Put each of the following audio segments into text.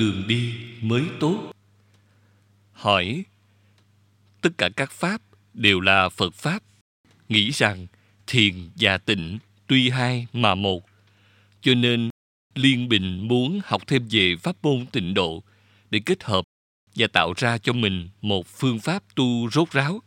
đường đi mới tốt. Hỏi: tất cả các pháp đều là Phật pháp, nghĩ rằng thiền và tịnh tuy hai mà một, cho nên Liên Bình muốn học thêm về pháp môn tịnh độ để kết hợp và tạo ra cho mình một phương pháp tu rốt ráo.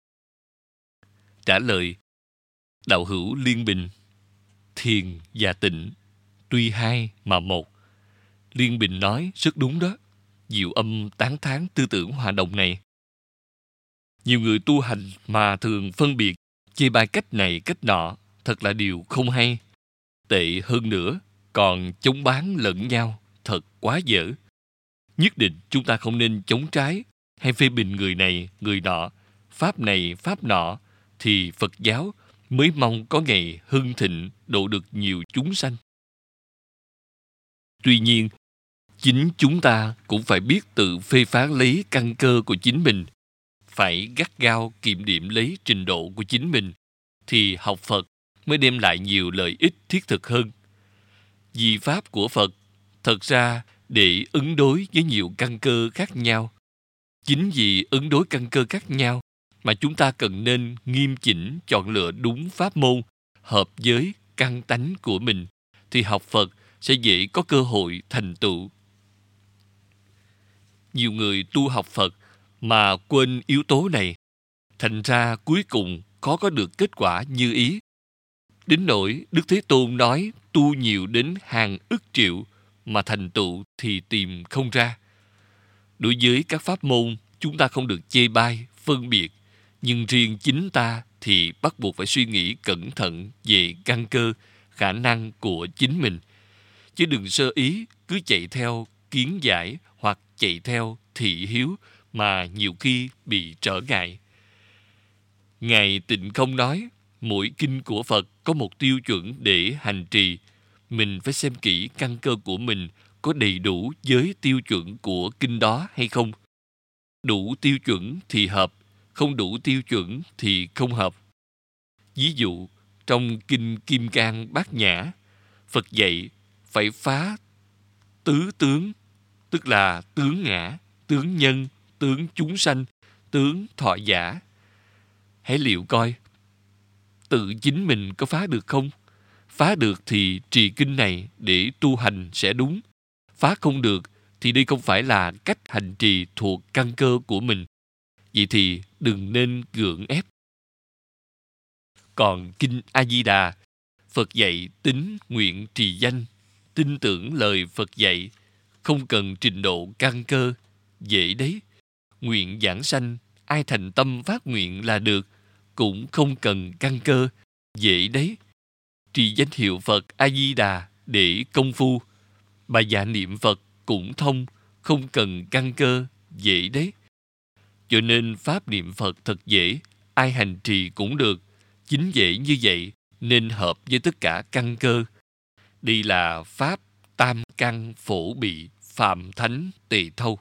Trả lời: đạo hữu Liên Bình, thiền và tịnh tuy hai mà một. Liên Bình nói rất đúng đó. Diệu Âm tán thán tư tưởng hòa đồng này. Nhiều người tu hành mà thường phân biệt, chê bai cách này cách nọ, thật là điều không hay. Tệ hơn nữa, còn chống bán lẫn nhau, thật quá dở. Nhất định chúng ta không nên chống trái hay phê bình người này, người nọ, pháp này, pháp nọ, thì Phật giáo mới mong có ngày hưng thịnh, độ được nhiều chúng sanh. Tuy nhiên, chính chúng ta cũng phải biết tự phê phán lấy căn cơ của chính mình, phải gắt gao kiểm điểm lấy trình độ của chính mình, thì học Phật mới đem lại nhiều lợi ích thiết thực hơn. Vì pháp của Phật thật ra để ứng đối với nhiều căn cơ khác nhau. Chính vì ứng đối căn cơ khác nhau mà chúng ta cần nên nghiêm chỉnh chọn lựa đúng pháp môn hợp với căn tánh của mình, thì học Phật sẽ dễ có cơ hội thành tựu. Nhiều người tu học Phật mà quên yếu tố này, thành ra cuối cùng khó có được kết quả như ý. Đến nỗi Đức Thế Tôn nói tu nhiều đến hàng ức triệu mà thành tựu thì tìm không ra. Đối với các pháp môn, chúng ta không được chê bai, phân biệt, nhưng riêng chính ta thì bắt buộc phải suy nghĩ cẩn thận về căn cơ, khả năng của chính mình, chứ đừng sơ ý cứ chạy theo kiến giải hoặc chạy theo thị hiếu mà nhiều khi bị trở ngại. Ngài Tịnh Không nói, mỗi kinh của Phật có một tiêu chuẩn để hành trì. Mình phải xem kỹ căn cơ của mình có đầy đủ với tiêu chuẩn của kinh đó hay không. Đủ tiêu chuẩn thì hợp, không đủ tiêu chuẩn thì không hợp. Ví dụ, trong kinh Kim Cang Bát Nhã, Phật dạy phải phá tứ tướng, tức là tướng ngã, tướng nhân, tướng chúng sanh, tướng thọ giả. Hãy liệu coi, tự chính mình có phá được không? Phá được thì trì kinh này để tu hành sẽ đúng. Phá không được thì đây không phải là cách hành trì thuộc căn cơ của mình. Vậy thì đừng nên gượng ép. Còn kinh A-di-đà, Phật dạy tín nguyện trì danh, tin tưởng lời Phật dạy, không cần trình độ căn cơ, dễ đấy. Nguyện giảng sanh, ai thành tâm phát nguyện là được, cũng không cần căn cơ, dễ đấy. Trì danh hiệu Phật A-di-đà để công phu, bài dạ niệm Phật cũng thông, không cần căn cơ, dễ đấy. Cho nên pháp niệm Phật thật dễ, ai hành trì cũng được. Chính dễ như vậy nên hợp với tất cả căn cơ. Đây là pháp tam căn phổ bị, phạm thánh tỳ thâu.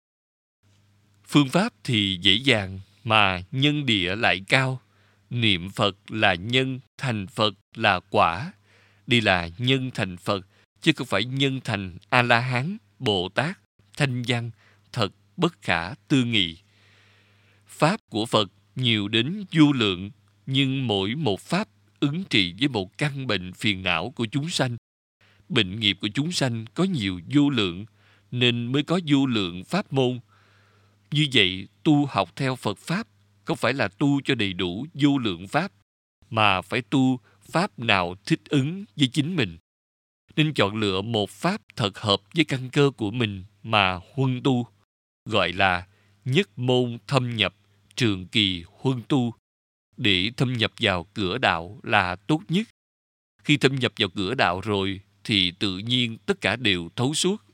Phương pháp thì dễ dàng mà nhân địa lại cao. Niệm Phật là nhân, thành Phật là quả. Đây là nhân thành Phật, chứ không phải nhân thành A-la-hán, Bồ Tát, Thanh Văn, thật bất khả tư nghị. Pháp của Phật nhiều đến vô lượng, nhưng mỗi một pháp ứng trị với một căn bệnh phiền não của chúng sanh. Bệnh nghiệp của chúng sanh có nhiều vô lượng, nên mới có vô lượng pháp môn. Như vậy, tu học theo Phật Pháp không phải là tu cho đầy đủ vô lượng pháp, mà phải tu pháp nào thích ứng với chính mình. Nên chọn lựa một pháp thật hợp với căn cơ của mình mà huân tu, gọi là nhất môn thâm nhập, trường kỳ huân tu. Để thâm nhập vào cửa đạo là tốt nhất. Khi thâm nhập vào cửa đạo rồi thì tự nhiên tất cả đều thấu suốt.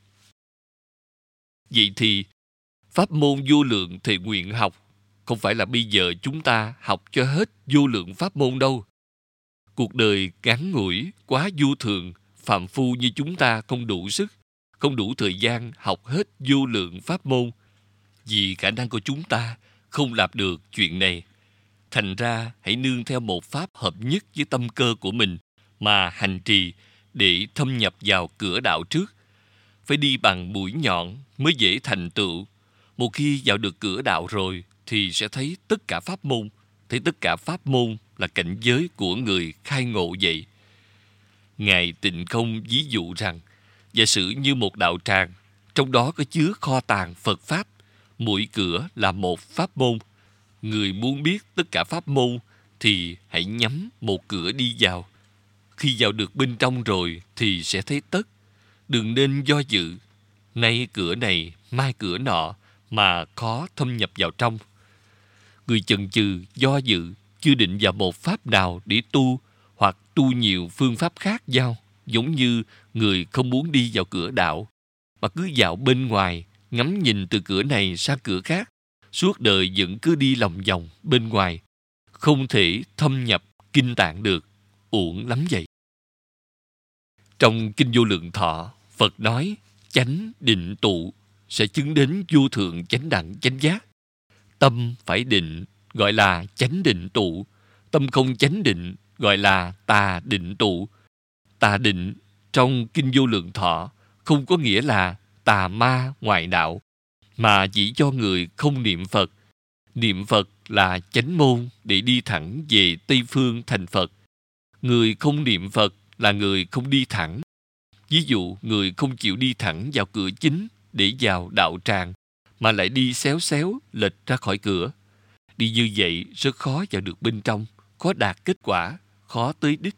Vậy thì pháp môn vô lượng thệ nguyện học không phải là bây giờ chúng ta học cho hết vô lượng pháp môn đâu. Cuộc đời ngắn ngủi, quá vô thường, phàm phu như chúng ta không đủ sức, không đủ thời gian học hết vô lượng pháp môn. Vì khả năng của chúng ta không làm được chuyện này. Thành ra hãy nương theo một pháp hợp nhất với tâm cơ của mình mà hành trì để thâm nhập vào cửa đạo trước. phải đi bằng mũi nhọn mới dễ thành tựu. Một khi vào được cửa đạo rồi thì sẽ thấy tất cả pháp môn. Thấy tất cả pháp môn là cảnh giới của người khai ngộ vậy. Ngài Tịnh Không ví dụ rằng, giả sử như một đạo tràng, trong đó có chứa kho tàng Phật Pháp, mỗi cửa là một pháp môn. Người muốn biết tất cả pháp môn thì hãy nhắm một cửa đi vào. Khi vào được bên trong rồi thì sẽ thấy tất. Đừng nên do dự, nay cửa này, mai cửa nọ, mà khó thâm nhập vào trong. Người chần chừ, do dự, chưa định vào một pháp nào để tu, hoặc tu nhiều phương pháp khác nhau, giống như người không muốn đi vào cửa đạo, mà cứ dạo bên ngoài, ngắm nhìn từ cửa này sang cửa khác, suốt đời vẫn cứ đi lòng vòng bên ngoài, không thể thâm nhập kinh tạng được, uổng lắm vậy. Trong Kinh Vô Lượng Thọ, Phật nói chánh định tụ sẽ chứng đến vô thượng chánh đẳng chánh giác. Tâm phải định gọi là chánh định tụ, tâm không chánh định gọi là tà định tụ. Tà định trong Kinh Vô Lượng Thọ không có nghĩa là tà ma ngoại đạo, mà chỉ cho người không niệm Phật. Niệm Phật là chánh môn để đi thẳng về Tây Phương thành Phật. Người không niệm Phật là người không đi thẳng. Ví dụ, người không chịu đi thẳng vào cửa chính để vào đạo tràng, mà lại đi xéo xéo lệch ra khỏi cửa. Đi như vậy rất khó vào được bên trong, khó đạt kết quả, khó tới đích.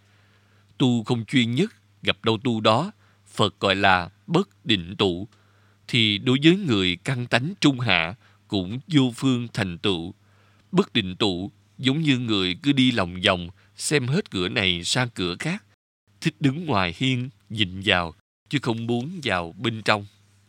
Tu không chuyên nhất, gặp đâu tu đó, Phật gọi là bất định tụ, thì đối với người căn tánh trung hạ cũng vô phương thành tựu. Bất định tụ giống như người cứ đi lòng vòng, xem hết cửa này sang cửa khác, thích đứng ngoài hiên nhìn vào, chứ không muốn vào bên trong.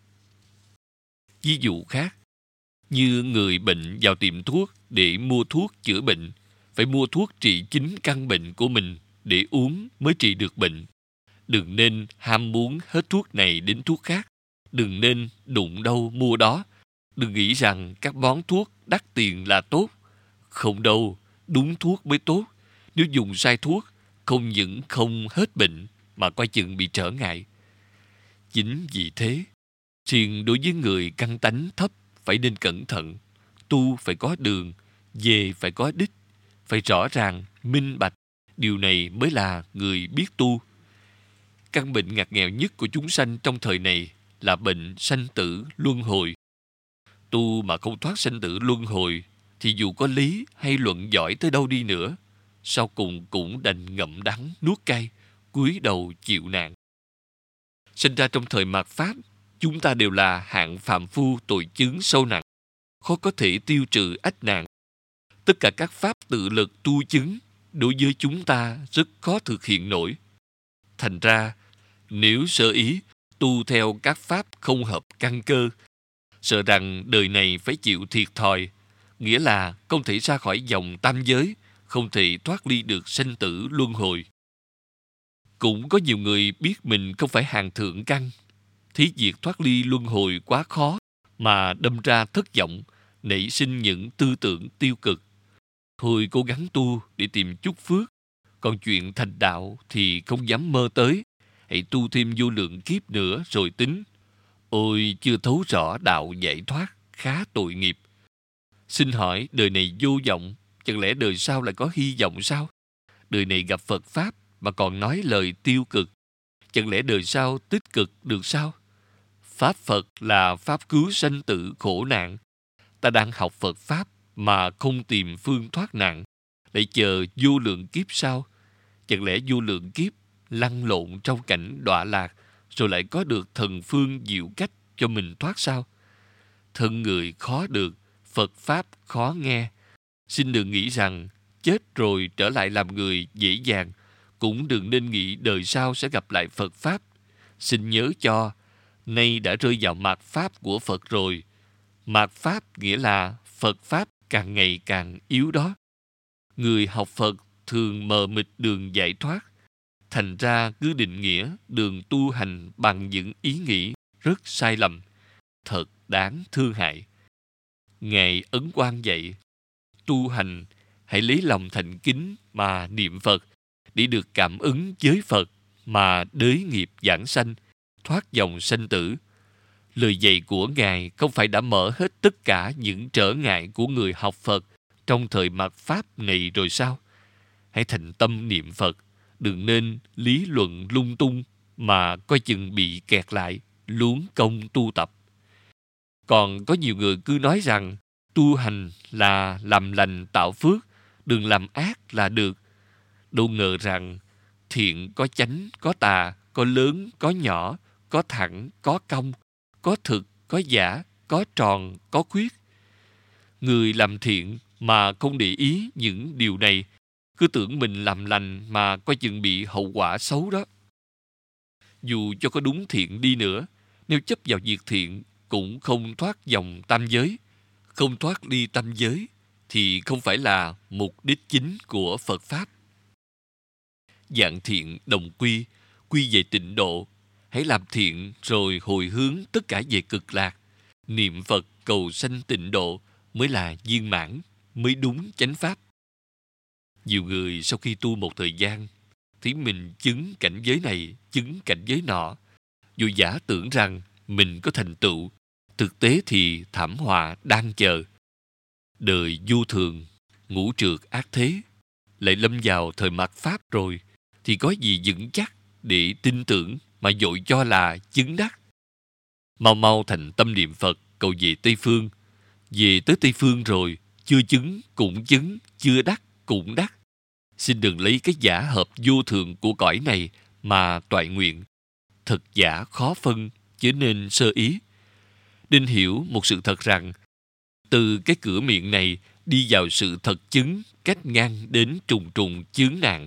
Ví dụ khác, như người bệnh vào tiệm thuốc để mua thuốc chữa bệnh, phải mua thuốc trị chính căn bệnh của mình để uống mới trị được bệnh. Đừng nên ham muốn hết thuốc này đến thuốc khác. Đừng nên đụng đâu mua đó. Đừng nghĩ rằng các món thuốc đắt tiền là tốt. Không đâu, đúng thuốc mới tốt. Nếu dùng sai thuốc, không những không hết bệnh mà coi chừng bị trở ngại. Chính vì thế, riêng đối với người căn tánh thấp phải nên cẩn thận. Tu phải có đường, về phải có đích, phải rõ ràng, minh bạch. Điều này mới là người biết tu. Căn bệnh ngặt nghèo nhất của chúng sanh trong thời này là bệnh sanh tử luân hồi. Tu mà không thoát sanh tử luân hồi thì dù có lý hay luận giỏi tới đâu đi nữa, sau cùng cũng đành ngậm đắng nuốt cay, cúi đầu chịu nạn. Sinh ra trong thời mạt Pháp, chúng ta đều là hạng phàm phu tội chướng sâu nặng, khó có thể tiêu trừ ách nạn. Tất cả các pháp tự lực tu chứng đối với chúng ta rất khó thực hiện nổi. Thành ra, nếu sơ ý tu theo các pháp không hợp căn cơ, sợ rằng đời này phải chịu thiệt thòi, nghĩa là không thể ra khỏi vòng tam giới, không thể thoát ly được sanh tử luân hồi. Cũng có nhiều người biết mình không phải hàng thượng căn, thì việc thoát ly luân hồi quá khó mà đâm ra thất vọng, nảy sinh những tư tưởng tiêu cực. Thôi cố gắng tu để tìm chút phước, còn chuyện thành đạo thì không dám mơ tới. Hãy tu thêm vô lượng kiếp nữa rồi tính. Ôi, chưa thấu rõ đạo giải thoát, khá tội nghiệp. Xin hỏi, đời này vô vọng, chẳng lẽ đời sau lại có hy vọng sao? Đời này gặp Phật Pháp mà còn nói lời tiêu cực, chẳng lẽ đời sau tích cực được sao? Pháp Phật là pháp cứu sanh tử khổ nạn. Ta đang học Phật Pháp mà không tìm phương thoát nạn, lại chờ vô lượng kiếp sau. Chẳng lẽ vô lượng kiếp lăn lộn trong cảnh đọa lạc, rồi lại có được thần phương diệu cách cho mình thoát sao? Thân người khó được, Phật Pháp khó nghe. Xin đừng nghĩ rằng chết rồi trở lại làm người dễ dàng, cũng đừng nên nghĩ đời sau sẽ gặp lại Phật Pháp. Xin nhớ cho, nay đã rơi vào mạt Pháp của Phật rồi. Mạt Pháp nghĩa là Phật Pháp càng ngày càng yếu đó. Người học Phật thường mờ mịt đường giải thoát, thành ra cứ định nghĩa đường tu hành bằng những ý nghĩ rất sai lầm, thật đáng thương hại. Ngài Ấn Quang dạy, tu hành hãy lấy lòng thành kính mà niệm Phật, để được cảm ứng với Phật mà đới nghiệp giảng sanh, thoát dòng sanh tử. Lời dạy của Ngài không phải đã mở hết tất cả những trở ngại của người học Phật trong thời mạt Pháp này rồi sao? Hãy thành tâm niệm Phật, đừng nên lý luận lung tung mà coi chừng bị kẹt lại, luống công tu tập. Còn có nhiều người cứ nói rằng tu hành là làm lành tạo phước, đừng làm ác là được. Đâu ngờ rằng thiện có chánh, có tà, có lớn, có nhỏ, có thẳng, có cong, có thực, có giả, có tròn, có khuyết. Người làm thiện mà không để ý những điều này, cứ tưởng mình làm lành mà coi chừng bị hậu quả xấu đó. Dù cho có đúng thiện đi nữa, nếu chấp vào việc thiện cũng không thoát dòng tam giới. Không thoát đi tam giới thì không phải là mục đích chính của Phật Pháp. Dạng thiện đồng quy, quy về tịnh độ. Hãy làm thiện rồi hồi hướng tất cả về cực lạc. Niệm Phật cầu sanh tịnh độ mới là viên mãn, mới đúng chánh Pháp. Nhiều người sau khi tu một thời gian thì mình chứng cảnh giới này, chứng cảnh giới nọ, dù giả tưởng rằng mình có thành tựu, thực tế thì thảm họa đang chờ. Đời vô thường, ngũ trượt ác thế, lại lâm vào thời mạt Pháp rồi, thì có gì vững chắc để tin tưởng mà vội cho là chứng đắc. Mau mau thành tâm niệm Phật cầu về Tây Phương. Về tới Tây Phương rồi, chưa chứng cũng chứng, chưa đắc cũng đắc. Xin đừng lấy cái giả hợp vô thường của cõi này mà toại nguyện. Thật giả khó phân, chớ nên sơ ý. Nên hiểu một sự thật rằng, từ cái cửa miệng này đi vào sự thật chứng, cách ngang đến trùng trùng chướng nạn.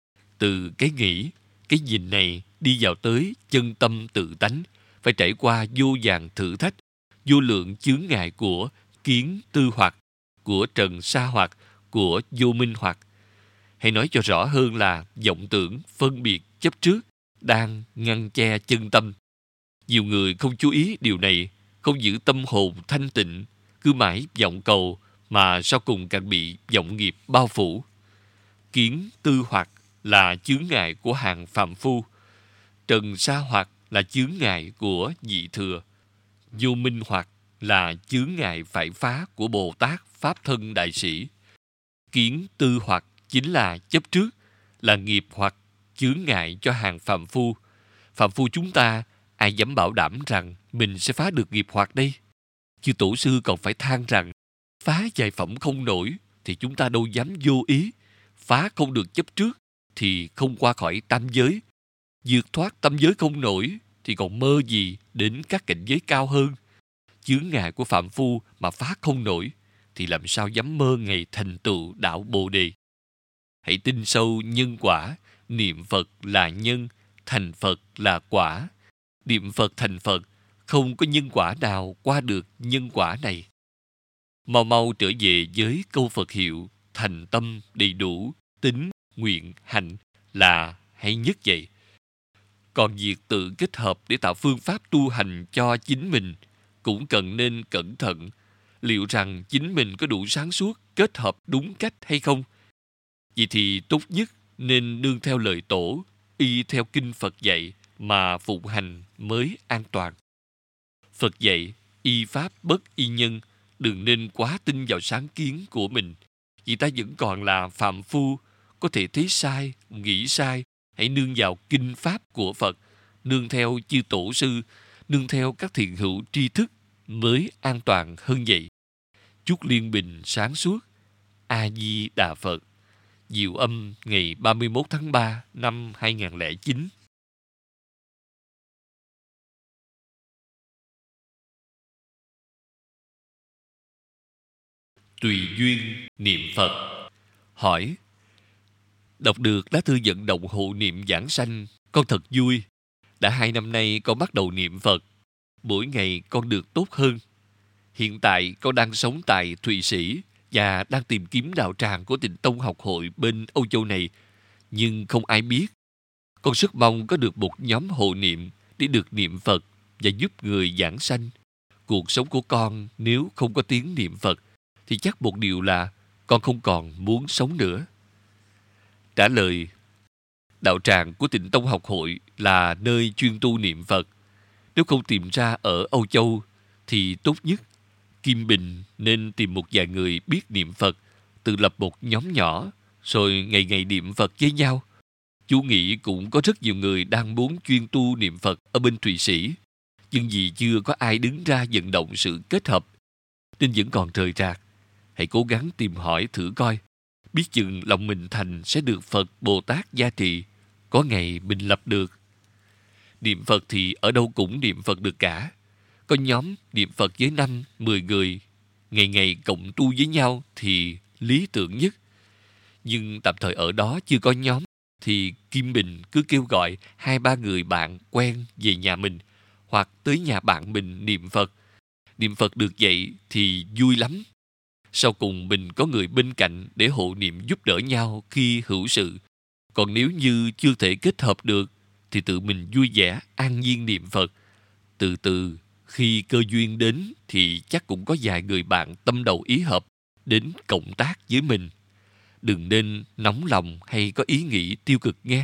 Từ cái nghĩ, cái nhìn này đi vào tới chân tâm tự tánh, phải trải qua vô vàn thử thách, vô lượng chướng ngại của kiến tư hoặc, của trần sa hoặc, của vô minh hoặc. Hay nói cho rõ hơn là vọng tưởng, phân biệt, chấp trước đang ngăn che chân tâm. Nhiều người không chú ý điều này, không giữ tâm hồn thanh tịnh, cứ mãi vọng cầu mà sau cùng càng bị vọng nghiệp bao phủ. Kiến tư hoặc là chướng ngại của hàng phàm phu, trần sa hoặc là chướng ngại của nhị thừa, vô minh hoặc là chướng ngại phải phá của Bồ Tát Pháp Thân Đại Sĩ. Kiến tư hoặc chính là chấp trước, là nghiệp hoặc chướng ngại cho hàng phàm phu. Phàm phu chúng ta, ai dám bảo đảm rằng mình sẽ phá được nghiệp hoặc đây? Chư tổ sư còn phải than rằng phá vài phẩm không nổi thì chúng ta đâu dám vô ý. Phá không được chấp trước thì không qua khỏi tam giới. Vượt thoát tam giới không nổi thì còn mơ gì đến các cảnh giới cao hơn. Chướng ngại của phạm phu mà phá không nổi thì làm sao dám mơ ngày thành tựu đạo Bồ Đề. Hãy tin sâu nhân quả. Niệm Phật là nhân, thành Phật là quả. Niệm Phật thành Phật, không có nhân quả nào qua được nhân quả này. Mau mau trở về với câu Phật hiệu thành tâm đầy đủ, tín, nguyện, hạnh là hay nhất vậy. Còn việc tự kết hợp để tạo phương pháp tu hành cho chính mình cũng cần nên cẩn thận. Liệu rằng chính mình có đủ sáng suốt kết hợp đúng cách hay không? Vậy thì tốt nhất nên nương theo lời tổ, y theo kinh Phật dạy mà phụng hành mới an toàn. Phật dạy y pháp bất y nhân, đừng nên quá tin vào sáng kiến của mình. Vì ta vẫn còn là phàm phu, có thể thấy sai, nghĩ sai. Hãy nương vào kinh pháp của Phật, nương theo chư tổ sư, nương theo các thiện hữu tri thức mới an toàn hơn vậy. Chúc Liên Bình sáng suốt. A Di Đà Phật. Diệu âm ngày 31 tháng 3 năm 2009. Tùy duyên niệm Phật. Hỏi: đọc được lá thư vận động hộ niệm giảng sanh, con thật vui. Đã 2 năm nay con bắt đầu niệm Phật. Mỗi ngày con được tốt hơn. Hiện tại con đang sống tại Thụy Sĩ và đang tìm kiếm đạo tràng của Tịnh Tông học hội bên Âu Châu này. Nhưng không ai biết. Con rất mong có được một nhóm hộ niệm để được niệm Phật và giúp người giảng sanh. Cuộc sống của con nếu không có tiếng niệm Phật thì chắc một điều là con không còn muốn sống nữa. Trả lời: đạo tràng của Tịnh Tông học hội là nơi chuyên tu niệm Phật. Nếu không tìm ra ở Âu Châu thì tốt nhất Kim Bình nên tìm một vài người biết niệm Phật, tự lập một nhóm nhỏ, rồi ngày ngày niệm Phật với nhau. Chú nghĩ cũng có rất nhiều người đang muốn chuyên tu niệm Phật ở bên Thụy Sĩ, nhưng vì chưa có ai đứng ra vận động sự kết hợp, nên vẫn còn rời rạc. Hãy cố gắng tìm hỏi thử coi, biết chừng lòng mình thành sẽ được Phật Bồ Tát gia trì, có ngày mình lập được. Niệm Phật thì ở đâu cũng niệm Phật được cả. Có nhóm niệm Phật với 5-10 người, ngày ngày cộng tu với nhau thì lý tưởng nhất. Nhưng tạm thời ở đó chưa có nhóm, thì Kim Bình cứ kêu gọi 2-3 người bạn quen về nhà mình, hoặc tới nhà bạn mình niệm Phật. Niệm Phật được vậy thì vui lắm. Sau cùng mình có người bên cạnh để hộ niệm giúp đỡ nhau khi hữu sự. Còn nếu như chưa thể kết hợp được, thì tự mình vui vẻ, an nhiên niệm Phật. Từ từ, khi cơ duyên đến thì chắc cũng có vài người bạn tâm đầu ý hợp đến cộng tác với mình. Đừng nên nóng lòng hay có ý nghĩ tiêu cực nghe.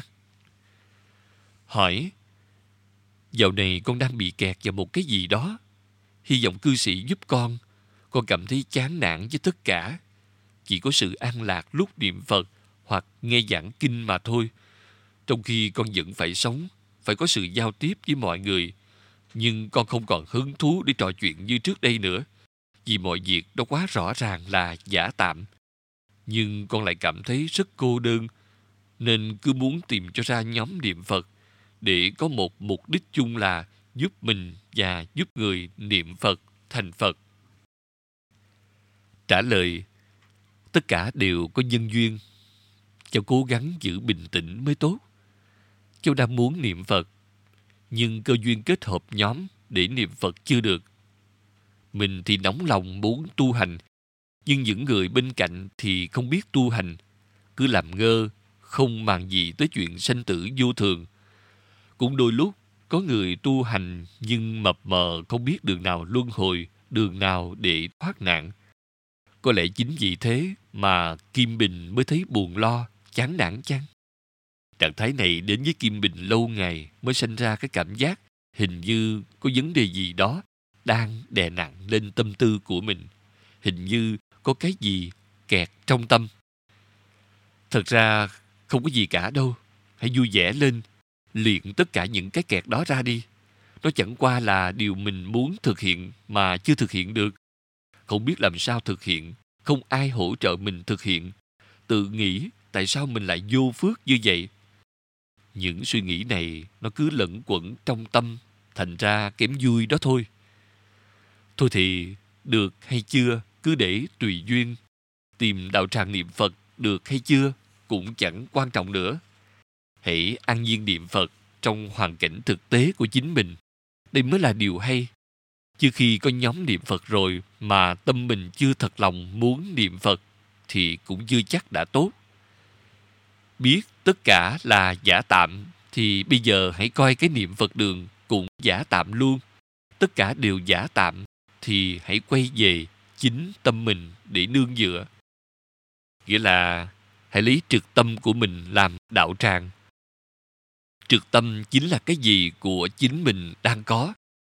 Hỏi: dạo này con đang bị kẹt vào một cái gì đó. Hy vọng cư sĩ giúp con. Con cảm thấy chán nản với tất cả. Chỉ có sự an lạc lúc niệm Phật hoặc nghe giảng kinh mà thôi. Trong khi con vẫn phải sống, phải có sự giao tiếp với mọi người. Nhưng con không còn hứng thú để trò chuyện như trước đây nữa, vì mọi việc nó quá rõ ràng là giả tạm. Nhưng con lại cảm thấy rất cô đơn, nên cứ muốn tìm cho ra nhóm niệm Phật để có một mục đích chung là giúp mình và giúp người niệm Phật thành Phật. Trả lời: tất cả đều có nhân duyên. Cháu cố gắng giữ bình tĩnh mới tốt. Cháu đang muốn niệm Phật, nhưng cơ duyên kết hợp nhóm để niệm Phật chưa được. Mình thì nóng lòng muốn tu hành, nhưng những người bên cạnh thì không biết tu hành, cứ làm ngơ, không màng gì tới chuyện sanh tử vô thường. Cũng đôi lúc có người tu hành nhưng mập mờ không biết đường nào luân hồi, đường nào để thoát nạn. Có lẽ chính vì thế mà Kim Bình mới thấy buồn lo, chán nản chăng? Trạng thái này đến với Kim Bình lâu ngày mới sinh ra cái cảm giác hình như có vấn đề gì đó đang đè nặng lên tâm tư của mình. Hình như có cái gì kẹt trong tâm. Thật ra không có gì cả đâu. Hãy vui vẻ lên, luyện tất cả những cái kẹt đó ra đi. Nó chẳng qua là điều mình muốn thực hiện mà chưa thực hiện được. Không biết làm sao thực hiện, không ai hỗ trợ mình thực hiện. Tự nghĩ tại sao mình lại vô phước như vậy. Những suy nghĩ này nó cứ lẫn quẩn trong tâm, thành ra kém vui đó thôi. Thôi thì được hay chưa cứ để tùy duyên. Tìm đạo tràng niệm Phật được hay chưa cũng chẳng quan trọng nữa. Hãy an nhiên niệm Phật trong hoàn cảnh thực tế của chính mình. Đây mới là điều hay. Chứ khi có nhóm niệm Phật rồi mà tâm mình chưa thật lòng muốn niệm Phật thì cũng chưa chắc đã tốt. Biết tất cả là giả tạm thì bây giờ hãy coi cái niệm Phật đường cũng giả tạm luôn. Tất cả đều giả tạm thì hãy quay về chính tâm mình để nương dựa. Nghĩa là hãy lấy trực tâm của mình làm đạo tràng. Trực tâm chính là cái gì của chính mình đang có.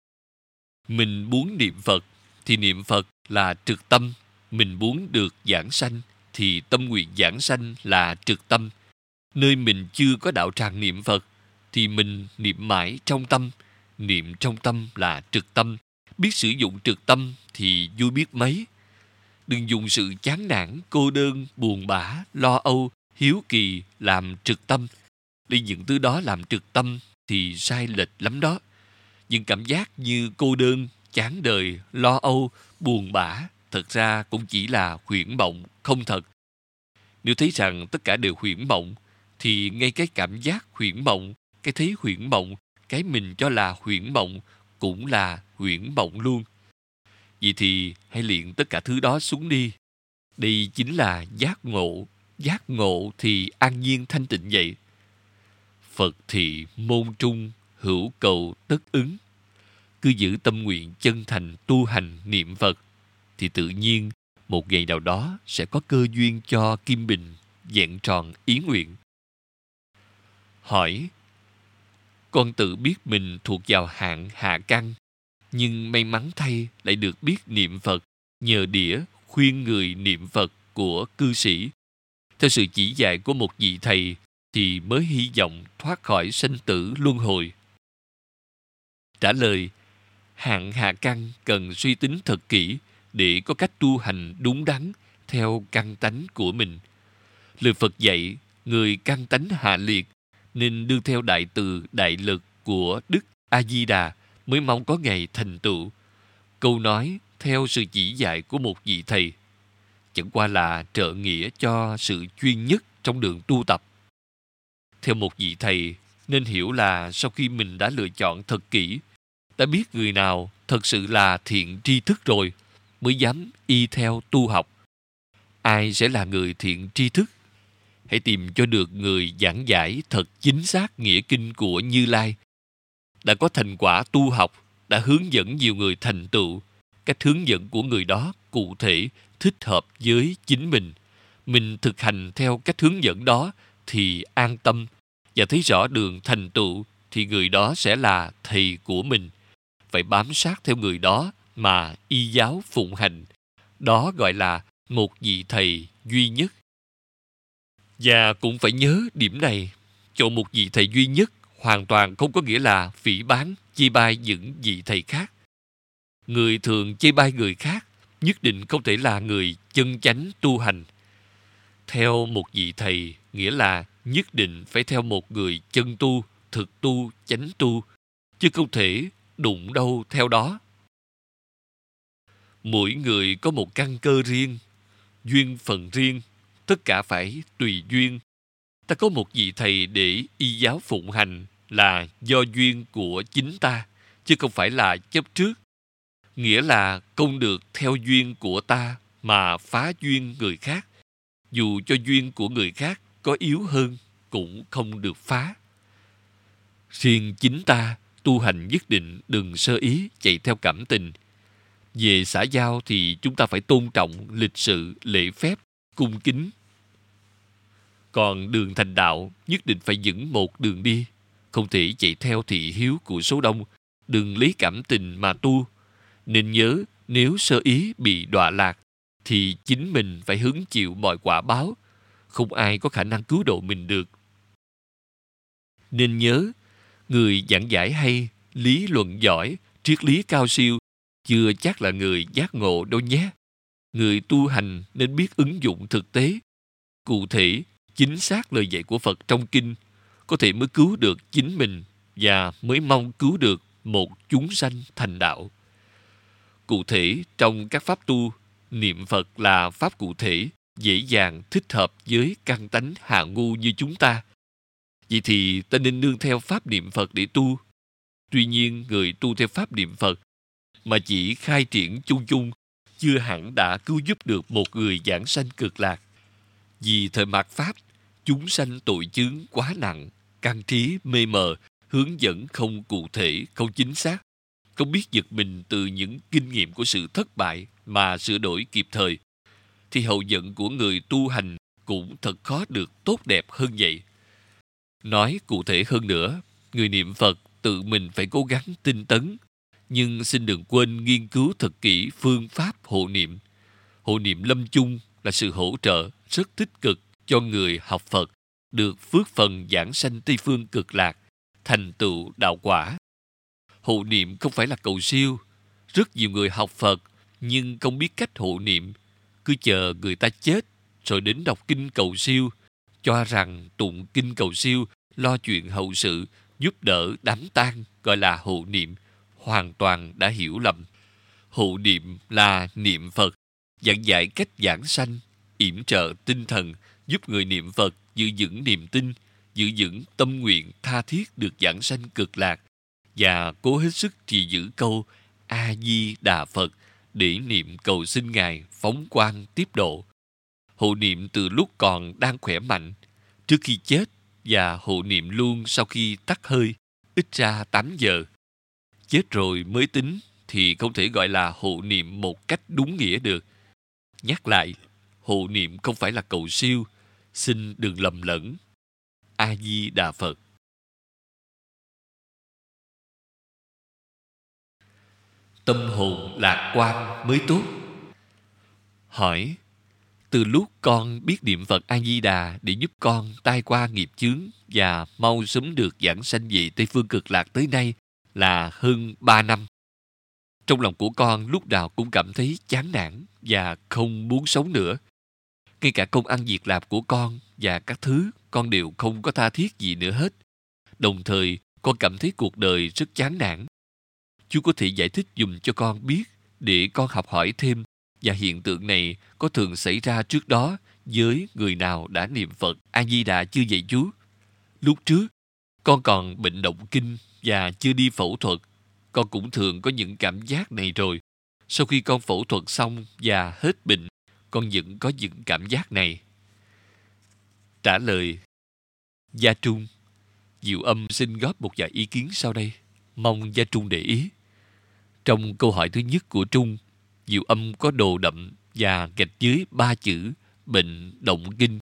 Mình muốn niệm Phật thì niệm Phật là trực tâm. Mình muốn được giảng sanh thì tâm nguyện giảng sanh là trực tâm. Nơi mình chưa có đạo tràng niệm Phật thì mình niệm mãi trong tâm. Niệm trong tâm là trực tâm. Biết sử dụng trực tâm thì vui biết mấy. Đừng dùng sự chán nản, cô đơn, buồn bã, lo âu, hiếu kỳ làm trực tâm. Lấy những thứ đó làm trực tâm thì sai lệch lắm đó. Nhưng cảm giác như cô đơn, chán đời, lo âu, buồn bã thật ra cũng chỉ là huyễn mộng, không thật. Nếu thấy rằng tất cả đều huyễn mộng thì ngay cái cảm giác huyễn mộng, cái thấy huyễn mộng, cái mình cho là huyễn mộng cũng là huyễn mộng luôn. Vậy thì hãy luyện tất cả thứ đó xuống đi. Đây chính là giác ngộ. Giác ngộ thì an nhiên thanh tịnh vậy. Phật thì môn trung, hữu cầu tất ứng. Cứ giữ tâm nguyện chân thành tu hành niệm Phật thì tự nhiên một ngày nào đó sẽ có cơ duyên cho Kim Bình vẹn tròn ý nguyện. Hỏi: con tự biết mình thuộc vào hạng hạ căn, nhưng may mắn thay lại được biết niệm Phật nhờ đĩa khuyên người niệm Phật của cư sĩ. Theo sự chỉ dạy của một vị thầy thì mới hy vọng thoát khỏi sanh tử luân hồi. Trả lời, hạng hạ căn cần suy tính thật kỹ để có cách tu hành đúng đắn theo căn tánh của mình. Lời Phật dạy, người căn tánh hạ liệt nên đương theo đại từ đại lực của Đức A-di-đà mới mong có ngày thành tựu. Câu nói theo sự chỉ dạy của một vị thầy chẳng qua là trợ nghĩa cho sự chuyên nhất trong đường tu tập. Theo một vị thầy nên hiểu là sau khi mình đã lựa chọn thật kỹ, đã biết người nào thật sự là thiện tri thức rồi, mới dám y theo tu học. Ai sẽ là người thiện tri thức? Hãy tìm cho được người giảng giải thật chính xác nghĩa kinh của Như Lai. Đã có thành quả tu học, đã hướng dẫn nhiều người thành tựu. Cách hướng dẫn của người đó cụ thể, thích hợp với chính mình. Mình thực hành theo cách hướng dẫn đó thì an tâm, và thấy rõ đường thành tựu thì người đó sẽ là thầy của mình. Phải bám sát theo người đó mà y giáo phụng hành. Đó gọi là một vị thầy duy nhất. Và cũng phải nhớ điểm này, chọn một vị thầy duy nhất hoàn toàn không có nghĩa là phỉ báng, chê bai những vị thầy khác. Người thường chê bai người khác nhất định không thể là người chân chánh tu hành. Theo một vị thầy nghĩa là nhất định phải theo một người chân tu, thực tu, chánh tu, chứ không thể đụng đâu theo đó. Mỗi người có một căn cơ riêng, duyên phận riêng, tất cả phải tùy duyên. Ta có một vị thầy để y giáo phụng hành là do duyên của chính ta, chứ không phải là chấp trước. Nghĩa là không được theo duyên của ta mà phá duyên người khác. Dù cho duyên của người khác có yếu hơn cũng không được phá. Riêng chính ta tu hành nhất định đừng sơ ý chạy theo cảm tình. Về xã giao thì chúng ta phải tôn trọng lịch sự, lễ phép, cung kính. Còn đường thành đạo nhất định phải vững một đường đi, không thể chạy theo thị hiếu của số đông, đừng lấy cảm tình mà tu. Nên nhớ, nếu sơ ý bị đọa lạc thì chính mình phải hứng chịu mọi quả báo, không ai có khả năng cứu độ mình được. Nên nhớ, người giảng giải hay, lý luận giỏi, triết lý cao siêu chưa chắc là người giác ngộ đâu nhé. Người tu hành nên biết ứng dụng thực tế, cụ thể, chính xác lời dạy của Phật trong kinh, có thể mới cứu được chính mình và mới mong cứu được một chúng sanh thành đạo. Cụ thể, trong các pháp tu, niệm Phật là pháp cụ thể, dễ dàng thích hợp với căn tánh hạ ngu như chúng ta. Vậy thì ta nên nương theo pháp niệm Phật để tu. Tuy nhiên, người tu theo pháp niệm Phật mà chỉ khai triển chung chung, chưa hẳn đã cứu giúp được một người giảng sanh cực lạc. Vì thời mạt Pháp, chúng sanh tội chướng quá nặng, căn trí mê mờ, hướng dẫn không cụ thể, không chính xác, không biết giật mình từ những kinh nghiệm của sự thất bại mà sửa đổi kịp thời, thì hậu vận của người tu hành cũng thật khó được tốt đẹp hơn vậy. Nói cụ thể hơn nữa, người niệm Phật tự mình phải cố gắng tinh tấn, nhưng xin đừng quên nghiên cứu thật kỹ phương pháp hộ niệm. Hộ niệm lâm chung là sự hỗ trợ rất tích cực cho người học Phật được phước phần giảng sanh Tây Phương cực lạc, thành tựu đạo quả. Hộ niệm không phải là cầu siêu. Rất nhiều người học Phật nhưng không biết cách hộ niệm, cứ chờ người ta chết rồi đến đọc kinh cầu siêu, cho rằng tụng kinh cầu siêu, lo chuyện hậu sự, giúp đỡ đám tang gọi là hộ niệm, hoàn toàn đã hiểu lầm. Hộ niệm là niệm Phật, giảng dạy cách giảng sanh, yểm trợ tinh thần, giúp người niệm Phật giữ vững niềm tin, giữ vững tâm nguyện tha thiết được giảng sanh cực lạc, và cố hết sức trì giữ câu A Di Đà Phật để niệm cầu xin Ngài phóng quang tiếp độ. Hộ niệm từ lúc còn đang khỏe mạnh, trước khi chết, và hộ niệm luôn sau khi tắt hơi, ít ra 8 giờ. Chết rồi mới tính thì không thể gọi là hộ niệm một cách đúng nghĩa được. Nhắc lại, hộ niệm không phải là cầu siêu, xin đừng lầm lẫn. A Di Đà Phật. tâm hồn lạc quan mới tốt. Hỏi: từ lúc con biết niệm Phật A Di Đà để giúp con tai qua nghiệp chướng và mau sớm được giảng sanh về Tây Phương Cực Lạc tới nay là hơn 3 năm. Trong lòng của con lúc nào cũng cảm thấy chán nản và không muốn sống nữa. Ngay cả công ăn việc làm của con và các thứ con đều không có tha thiết gì nữa hết. Đồng thời, con cảm thấy cuộc đời rất chán nản. Chú có thể giải thích dùm cho con biết để con học hỏi thêm, và hiện tượng này có thường xảy ra trước đó với người nào đã niệm Phật A-di-đà chưa vậy chú? Lúc trước, con còn bệnh động kinh và chưa đi phẫu thuật. Con cũng thường có những cảm giác này rồi. Sau khi con phẫu thuật xong và hết bệnh, con vẫn có những cảm giác này. Trả lời: Gia Trung, Diệu Âm xin góp một vài ý kiến sau đây, mong Gia Trung để ý. Trong câu hỏi thứ nhất của Trung, Diệu Âm có đồ đậm và gạch dưới 3 chữ bệnh động kinh.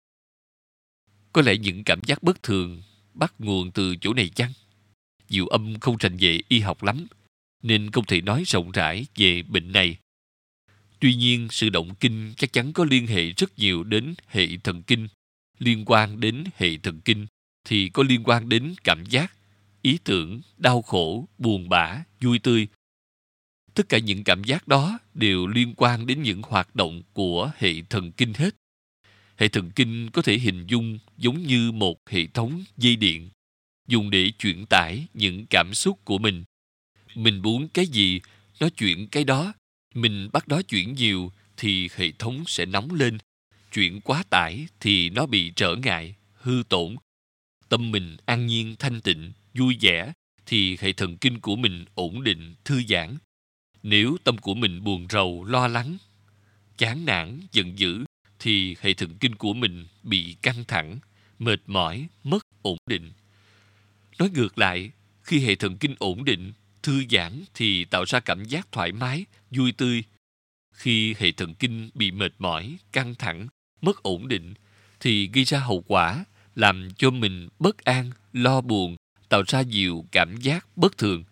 Có lẽ những cảm giác bất thường bắt nguồn từ chỗ này chăng? Diệu Âm không rành về y học lắm, nên không thể nói rộng rãi về bệnh này. Tuy nhiên, sự động kinh chắc chắn có liên hệ rất nhiều đến hệ thần kinh. Liên quan đến hệ thần kinh thì có liên quan đến cảm giác, ý tưởng, đau khổ, buồn bã, vui tươi. Tất cả những cảm giác đó đều liên quan đến những hoạt động của hệ thần kinh hết. Hệ thần kinh có thể hình dung giống như một hệ thống dây điện, dùng để chuyển tải những cảm xúc của mình. Mình muốn cái gì, nó chuyển cái đó. Mình bắt nó chuyển nhiều thì hệ thống sẽ nóng lên. Chuyển quá tải thì nó bị trở ngại, hư tổn. Tâm mình an nhiên, thanh tịnh, vui vẻ thì hệ thần kinh của mình ổn định, thư giãn. Nếu tâm của mình buồn rầu, lo lắng, chán nản, giận dữ thì hệ thần kinh của mình bị căng thẳng, mệt mỏi, mất ổn định. Nói ngược lại, khi hệ thần kinh ổn định, thư giãn thì tạo ra cảm giác thoải mái, vui tươi. Khi hệ thần kinh bị mệt mỏi, căng thẳng, mất ổn định thì gây ra hậu quả làm cho mình bất an, lo buồn, tạo ra nhiều cảm giác bất thường.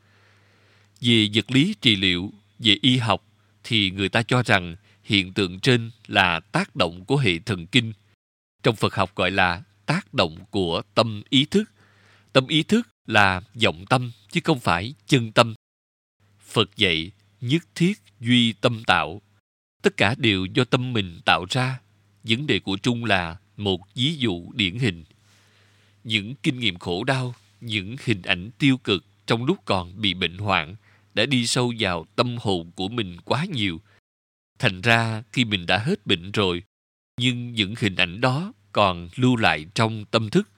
Về vật lý trị liệu, về y học thì người ta cho rằng hiện tượng trên là tác động của hệ thần kinh. Trong Phật học gọi là tác động của tâm ý thức. Tâm ý thức là vọng tâm chứ không phải chân tâm. Phật dạy nhất thiết duy tâm tạo. Tất cả đều do tâm mình tạo ra. Vấn đề của Trung là một ví dụ điển hình. Những kinh nghiệm khổ đau, những hình ảnh tiêu cực trong lúc còn bị bệnh hoạn đã đi sâu vào tâm hồn của mình quá nhiều. Thành ra khi mình đã hết bệnh rồi, nhưng những hình ảnh đó còn lưu lại trong tâm thức.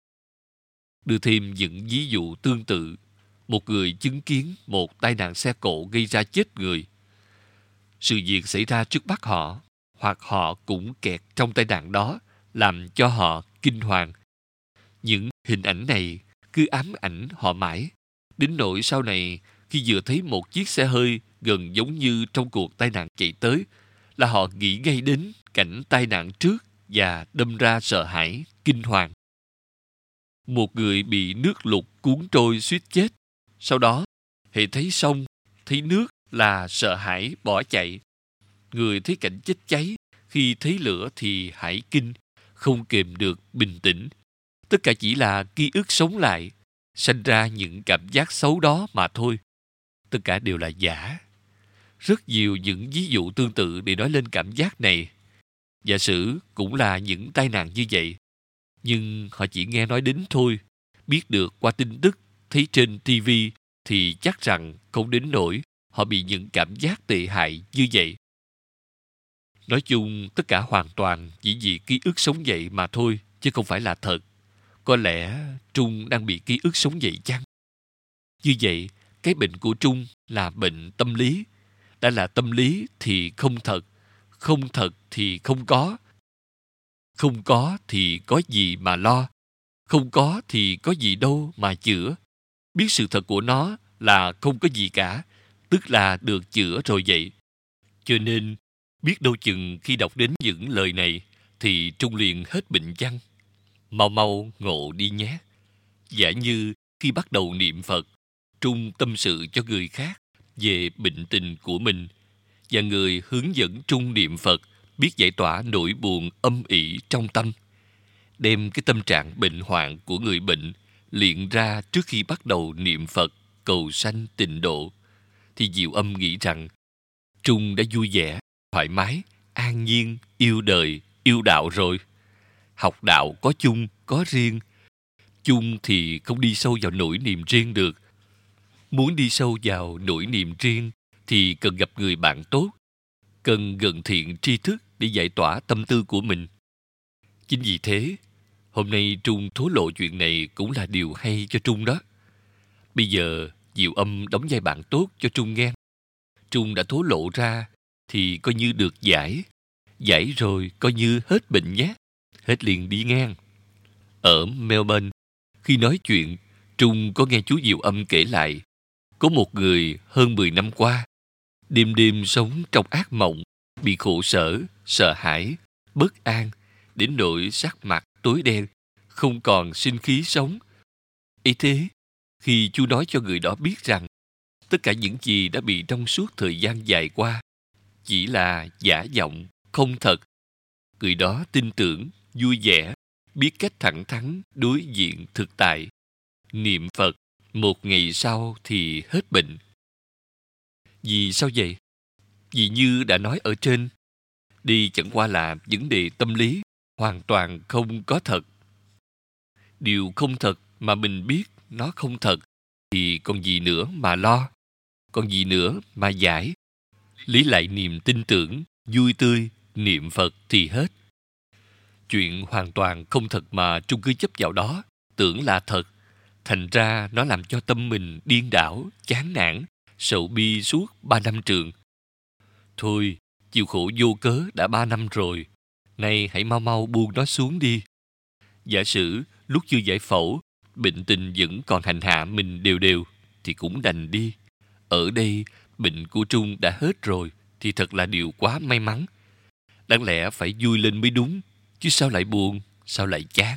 Đưa thêm những ví dụ tương tự. Một người chứng kiến một tai nạn xe cộ gây ra chết người. Sự việc xảy ra trước mắt họ, hoặc họ cũng kẹt trong tai nạn đó, làm cho họ kinh hoàng. Những hình ảnh này cứ ám ảnh họ mãi, đến nỗi sau này khi vừa thấy một chiếc xe hơi gần giống như trong cuộc tai nạn chạy tới, là họ nghĩ ngay đến cảnh tai nạn trước và đâm ra sợ hãi, kinh hoàng. Một người bị nước lụt cuốn trôi suýt chết. Sau đó, hễ thấy sông, thấy nước là sợ hãi bỏ chạy. Người thấy cảnh chết cháy, khi thấy lửa thì hãi kinh, không kềm được bình tĩnh. Tất cả chỉ là ký ức sống lại, sanh ra những cảm giác xấu đó mà thôi. Tất cả đều là giả. Rất nhiều những ví dụ tương tự để nói lên cảm giác này. Giả sử cũng là những tai nạn như vậy, nhưng họ chỉ nghe nói đến thôi. Biết được qua tin tức, thấy trên TV thì chắc rằng không đến nỗi họ bị những cảm giác tệ hại như vậy. Nói chung, tất cả hoàn toàn chỉ vì ký ức sống dậy mà thôi, chứ không phải là thật. Có lẽ Trung đang bị ký ức sống dậy chăng? Như vậy, cái bệnh của Trung là bệnh tâm lý. Đã là tâm lý thì không thật, không thật thì không có. Không có thì có gì mà lo, không có thì có gì đâu mà chữa. Biết sự thật của nó là không có gì cả, tức là được chữa rồi vậy. Cho nên, biết đâu chừng khi đọc đến những lời này thì Trung liền hết bệnh chăng? Mau mau ngộ đi nhé. Giả như khi bắt đầu niệm Phật, Trung tâm sự cho người khác về bệnh tình của mình, và người hướng dẫn Trung niệm Phật biết giải tỏa nỗi buồn âm ỉ trong tâm, đem cái tâm trạng bệnh hoạn của người bệnh luyện ra trước khi bắt đầu niệm Phật cầu sanh tịnh độ, thì Diệu Âm nghĩ rằng Trung đã vui vẻ, thoải mái, an nhiên, yêu đời, yêu đạo rồi. Học đạo có chung, có riêng. Chung thì không đi sâu vào nỗi niềm riêng được. Muốn đi sâu vào nỗi niềm riêng thì cần gặp người bạn tốt, cần gần thiện tri thức để giải tỏa tâm tư của mình. Chính vì thế, hôm nay Trung thổ lộ chuyện này cũng là điều hay cho Trung đó. Bây giờ Diệu Âm đóng vai bạn tốt cho Trung nghe. Trung đã thổ lộ ra thì coi như được giải. Giải rồi coi như hết bệnh nhé. Hết liền đi ngang. Ở Melbourne, khi nói chuyện, Trung có nghe chú Diệu Âm kể lại có một người hơn 10 năm qua đêm đêm sống trong ác mộng, bị khổ sở, sợ hãi, bất an, đến nỗi sắc mặt tối đen, không còn sinh khí sống. Ấy thế, khi chú nói cho người đó biết rằng tất cả những gì đã bị trong suốt thời gian dài qua chỉ là giả vọng, không thật, người đó tin tưởng, vui vẻ, biết cách thẳng thắn đối diện thực tại, niệm Phật, một ngày sau thì hết bệnh. Vì sao vậy? Vì như đã nói ở trên, đi chẳng qua là vấn đề tâm lý, hoàn toàn không có thật. Điều không thật mà mình biết nó không thật thì còn gì nữa mà lo, còn gì nữa mà giải. Lấy lại niềm tin tưởng, vui tươi, niệm Phật thì hết. Chuyện hoàn toàn không thật mà Trung cứ chấp vào đó, tưởng là thật. Thành ra nó làm cho tâm mình điên đảo, chán nản, sầu bi suốt 3 năm trường. Thôi, chịu khổ vô cớ đã 3 năm rồi. Nay hãy mau mau buông nó xuống đi. Giả sử lúc chưa giải phẫu, bệnh tình vẫn còn hành hạ mình đều đều, thì cũng đành đi. Ở đây, bệnh của Trung đã hết rồi, thì thật là điều quá may mắn. Đáng lẽ phải vui lên mới đúng, chứ sao lại buồn, sao lại chán.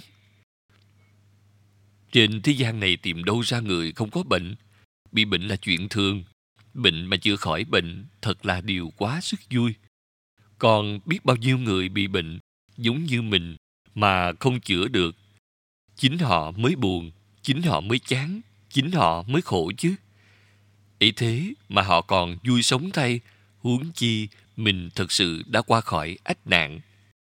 Trên thế gian này tìm đâu ra người không có bệnh. Bị bệnh là chuyện thường. Bệnh mà chữa khỏi bệnh thật là điều quá sức vui. Còn biết bao nhiêu người bị bệnh giống như mình mà không chữa được. Chính họ mới buồn, chính họ mới chán, chính họ mới khổ chứ. Ấy thế mà họ còn vui sống thay, huống chi mình thật sự đã qua khỏi ách nạn.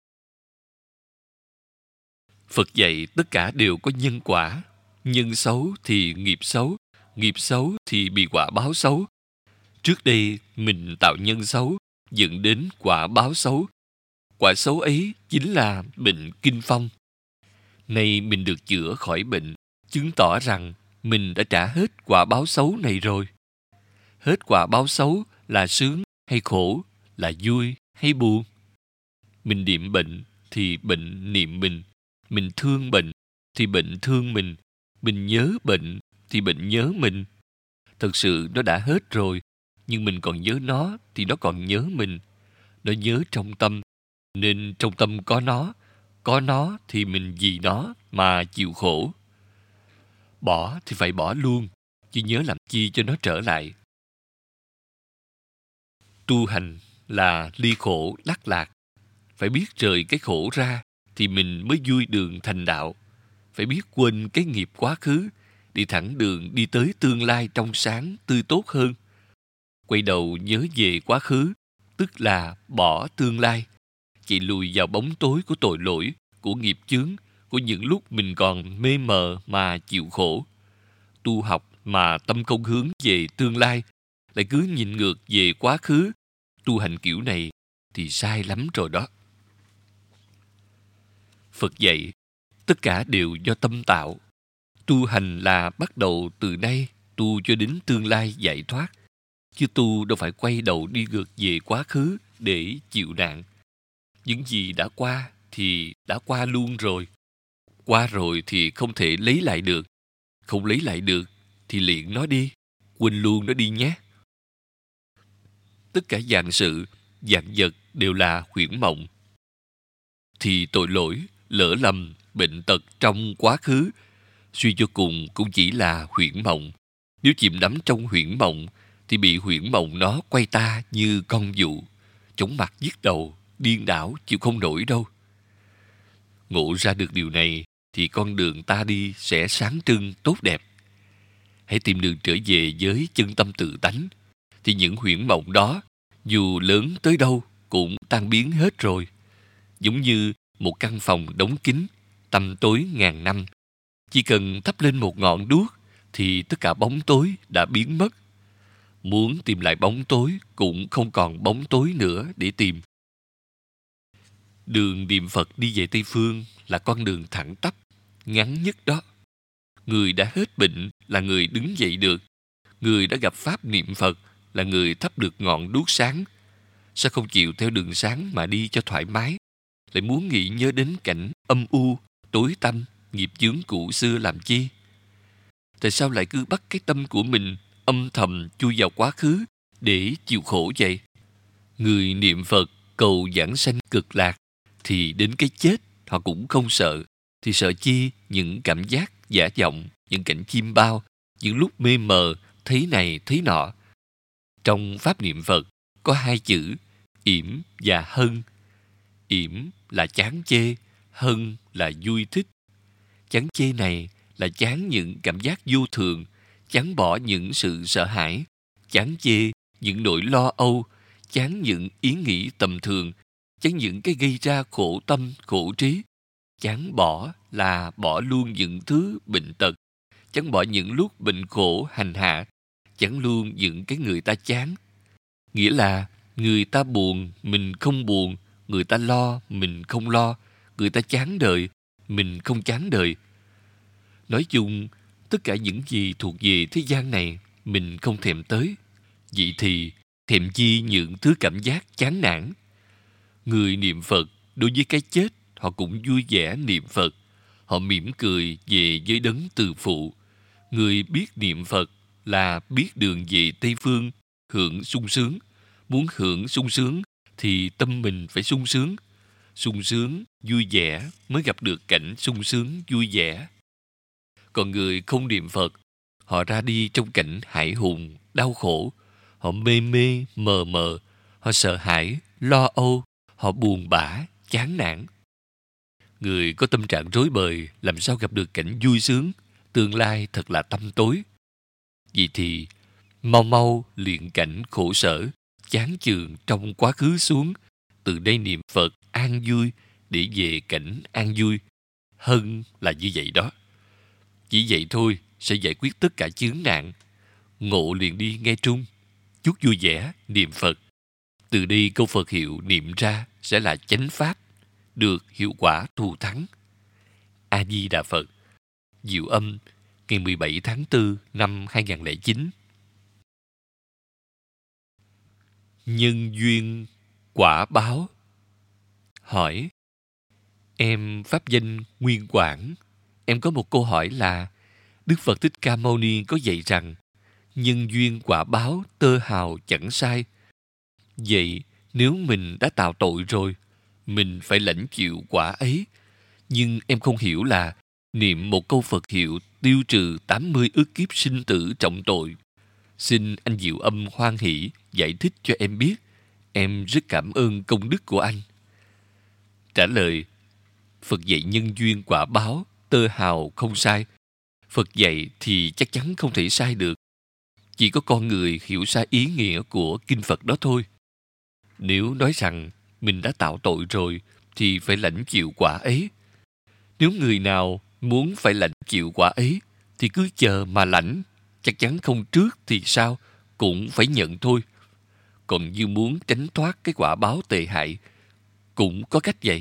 Phật dạy tất cả đều có nhân quả. Nhân xấu thì nghiệp xấu thì bị quả báo xấu. Trước đây mình tạo nhân xấu, dẫn đến quả báo xấu. Quả xấu ấy chính là bệnh kinh phong. Nay mình được chữa khỏi bệnh, chứng tỏ rằng mình đã trả hết quả báo xấu này rồi. Hết quả báo xấu là sướng hay khổ, là vui hay buồn. Mình niệm bệnh thì bệnh niệm mình. Mình thương bệnh thì bệnh thương mình. Mình nhớ bệnh thì bệnh nhớ mình. Thật sự nó đã hết rồi, nhưng mình còn nhớ nó thì nó còn nhớ mình. Nó nhớ trong tâm, nên trong tâm có nó thì mình vì nó mà chịu khổ. Bỏ thì phải bỏ luôn, chứ nhớ làm chi cho nó trở lại. Tu hành là ly khổ đắc lạc. Phải biết rời cái khổ ra thì mình mới vui đường thành đạo. Phải biết quên cái nghiệp quá khứ, đi thẳng đường đi tới tương lai trong sáng, tươi tốt hơn. Quay đầu nhớ về quá khứ, tức là bỏ tương lai. Chạy lùi vào bóng tối của tội lỗi, của nghiệp chướng, của những lúc mình còn mê mờ mà chịu khổ. Tu học mà tâm không hướng về tương lai, lại cứ nhìn ngược về quá khứ. Tu hành kiểu này thì sai lắm rồi đó. Phật dạy, tất cả đều do tâm tạo. Tu hành là bắt đầu từ nay, tu cho đến tương lai giải thoát. Chứ tu đâu phải quay đầu đi ngược về quá khứ để chịu nạn. Những gì đã qua thì đã qua luôn rồi. Qua rồi thì không thể lấy lại được. Không lấy lại được thì liệng nó đi, quên luôn nó đi nhé. Tất cả vạn sự, vạn vật đều là huyễn mộng. Thì tội lỗi, lỡ lầm, bệnh tật trong quá khứ, suy cho cùng cũng chỉ là huyễn mộng. Nếu chìm đắm trong huyễn mộng, thì bị huyễn mộng nó quay ta như con dụ, chóng mặt nhức đầu, điên đảo chịu không nổi đâu. Ngộ ra được điều này thì con đường ta đi sẽ sáng trưng tốt đẹp. Hãy tìm đường trở về với chân tâm tự tánh, thì những huyễn mộng đó dù lớn tới đâu cũng tan biến hết rồi. Giống như một căn phòng đóng kín, tăm tối ngàn năm. Chỉ cần thắp lên một ngọn đuốc thì tất cả bóng tối đã biến mất. Muốn tìm lại bóng tối cũng không còn bóng tối nữa để tìm. Đường niệm Phật đi về Tây Phương là con đường thẳng tắp, ngắn nhất đó. Người đã hết bệnh là người đứng dậy được. Người đã gặp pháp niệm Phật là người thắp được ngọn đuốc sáng. Sao không chịu theo đường sáng mà đi cho thoải mái, lại muốn nghĩ nhớ đến cảnh âm u, tối tăm, nghiệp chướng cũ xưa làm chi? Tại sao lại cứ bắt cái tâm của mình âm thầm chui vào quá khứ để chịu khổ vậy? Người niệm Phật cầu giảng sanh cực lạc thì đến cái chết họ cũng không sợ. Thì sợ chi những cảm giác giả vọng, những cảnh chiêm bao, những lúc mê mờ thấy này thấy nọ. Trong pháp niệm Phật có hai chữ yểm và hân. Yểm là chán chê, hân là vui thích. Chán chê này là chán những cảm giác vô thường, chán bỏ những sự sợ hãi, chán chê những nỗi lo âu, chán những ý nghĩ tầm thường, chán những cái gây ra khổ tâm, khổ trí. Chán bỏ là bỏ luôn những thứ bệnh tật, chán bỏ những lúc bệnh khổ hành hạ, chán luôn những cái người ta chán. Nghĩa là người ta buồn, mình không buồn, người ta lo, mình không lo, người ta chán đời, mình không chán đời. Nói chung, tất cả những gì thuộc về thế gian này, mình không thèm tới. Vậy thì, thèm chi những thứ cảm giác chán nản. Người niệm Phật, đối với cái chết, họ cũng vui vẻ niệm Phật. Họ mỉm cười về với đấng từ phụ. Người biết niệm Phật là biết đường về Tây Phương, hưởng sung sướng. Muốn hưởng sung sướng thì tâm mình phải sung sướng. Sung sướng, vui vẻ mới gặp được cảnh sung sướng, vui vẻ. Còn người không niệm Phật, họ ra đi trong cảnh hãi hùng, đau khổ. Họ mê mê, mờ mờ. Họ sợ hãi, lo âu. Họ buồn bã, chán nản. Người có tâm trạng rối bời làm sao gặp được cảnh vui sướng, tương lai thật là tăm tối. Vì thì, mau mau luyện cảnh khổ sở, chán chường trong quá khứ xuống, từ đây niệm Phật an vui để về cảnh an vui. Hân là như vậy đó. Chỉ vậy thôi sẽ giải quyết tất cả chướng nạn. Ngộ liền đi nghe trung, chút vui vẻ niệm Phật. Từ đây câu Phật hiệu niệm ra sẽ là chánh pháp, được hiệu quả thù thắng. A Di Đà Phật. Diệu Âm, ngày 17 tháng 4 năm 2009. Nhân duyên quả báo. Hỏi: Em pháp danh Nguyên Quảng. Em có một câu hỏi là Đức Phật Thích Ca Mâu Ni có dạy rằng nhân duyên quả báo tơ hào chẳng sai. Vậy nếu mình đã tạo tội rồi, mình phải lãnh chịu quả ấy. Nhưng em không hiểu là niệm một câu Phật hiệu tiêu trừ 80 ức kiếp sinh tử trọng tội. Xin anh Diệu Âm hoan hỷ giải thích cho em biết. Em rất cảm ơn công đức của anh. Trả lời: Phật dạy nhân duyên quả báo tơ hào không sai. Phật dạy thì chắc chắn không thể sai được. Chỉ có con người hiểu sai ý nghĩa của kinh Phật đó thôi. Nếu nói rằng mình đã tạo tội rồi thì phải lãnh chịu quả ấy. Nếu người nào muốn phải lãnh chịu quả ấy thì cứ chờ mà lãnh. Chắc chắn không trước thì sao cũng phải nhận thôi. Còn như muốn tránh thoát cái quả báo tệ hại cũng có cách vậy.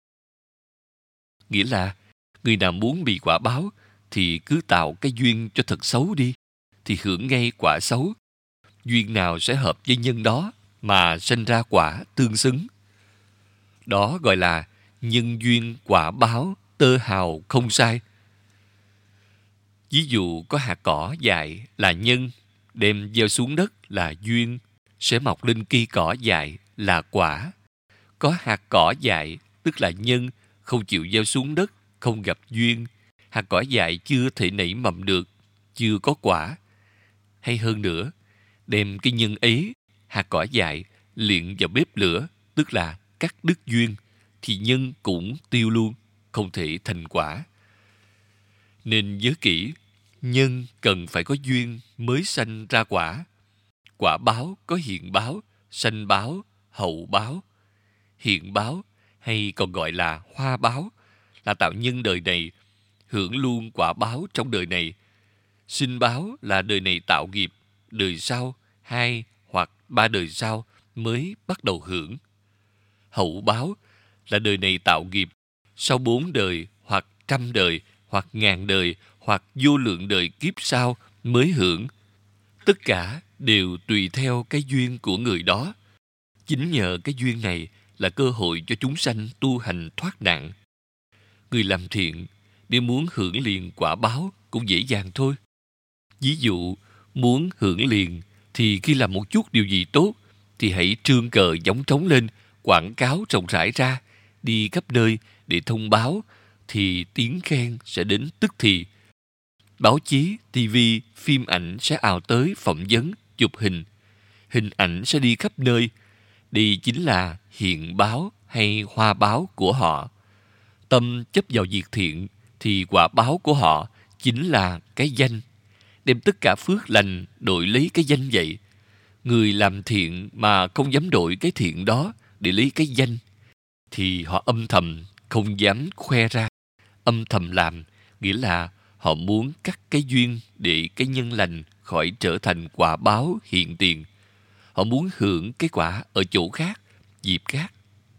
Nghĩa là người nào muốn bị quả báo thì cứ tạo cái duyên cho thật xấu đi, thì hưởng ngay quả xấu. Duyên nào sẽ hợp với nhân đó mà sinh ra quả tương xứng. Đó gọi là nhân duyên quả báo tơ hào không sai. Ví dụ có hạt cỏ dại là nhân, đem gieo xuống đất là duyên, sẽ mọc lên cây cỏ dại là quả. Có hạt cỏ dại tức là nhân, không chịu gieo xuống đất, không gặp duyên. Hạt cỏ dại chưa thể nảy mầm được, chưa có quả. Hay hơn nữa, đem cái nhân ấy, hạt cỏ dại, luyện vào bếp lửa, tức là cắt đứt duyên, thì nhân cũng tiêu luôn, không thể thành quả. Nên nhớ kỹ, nhân cần phải có duyên mới sanh ra quả. Quả báo có hiện báo, sanh báo, hậu báo. Hiện báo hay còn gọi là hoa báo là tạo nhân đời này, hưởng luôn quả báo trong đời này. Sinh báo là đời này tạo nghiệp, đời sau 2 hoặc 3 đời sau mới bắt đầu hưởng. Hậu báo là đời này tạo nghiệp, sau 4 đời hoặc 100 đời hoặc 1000 đời hoặc vô lượng đời kiếp sau mới hưởng. Tất cả đều tùy theo cái duyên của người đó. Chính nhờ cái duyên này là cơ hội cho chúng sanh tu hành thoát nạn. Người làm thiện, nếu muốn hưởng liền quả báo cũng dễ dàng thôi. Ví dụ, muốn hưởng liền thì khi làm một chút điều gì tốt thì hãy trương cờ gióng trống lên, quảng cáo rộng rãi ra, đi khắp nơi để thông báo, thì tiếng khen sẽ đến tức thì. Báo chí, TV, phim ảnh sẽ ào tới phỏng vấn, chụp hình. Hình ảnh sẽ đi khắp nơi. Đây chính là hiện báo hay hoa báo của họ. Tâm chấp vào việc thiện thì quả báo của họ chính là cái danh. Đem tất cả phước lành đổi lấy cái danh vậy. Người làm thiện mà không dám đổi cái thiện đó để lấy cái danh thì họ âm thầm, không dám khoe ra. Âm thầm làm nghĩa là họ muốn cắt cái duyên để cái nhân lành khỏi trở thành quả báo hiện tiền. Họ muốn hưởng cái quả ở chỗ khác, dịp khác.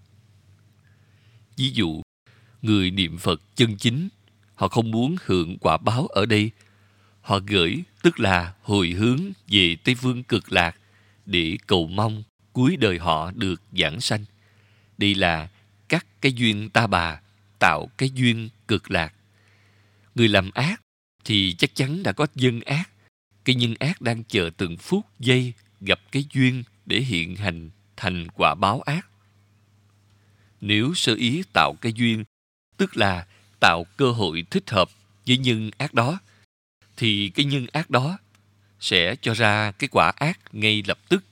Ví dụ, người niệm Phật chân chính, họ không muốn hưởng quả báo ở đây. Họ gửi, tức là hồi hướng về Tây Phương Cực Lạc để cầu mong cuối đời họ được giảng sanh. Đây là cắt cái duyên ta bà, tạo cái duyên cực lạc. Người làm ác thì chắc chắn đã có nhân ác. Cái nhân ác đang chờ từng phút giây gặp cái duyên để hiện hành thành quả báo ác. Nếu sơ ý tạo cái duyên, tức là tạo cơ hội thích hợp với nhân ác đó, thì cái nhân ác đó sẽ cho ra cái quả ác ngay lập tức.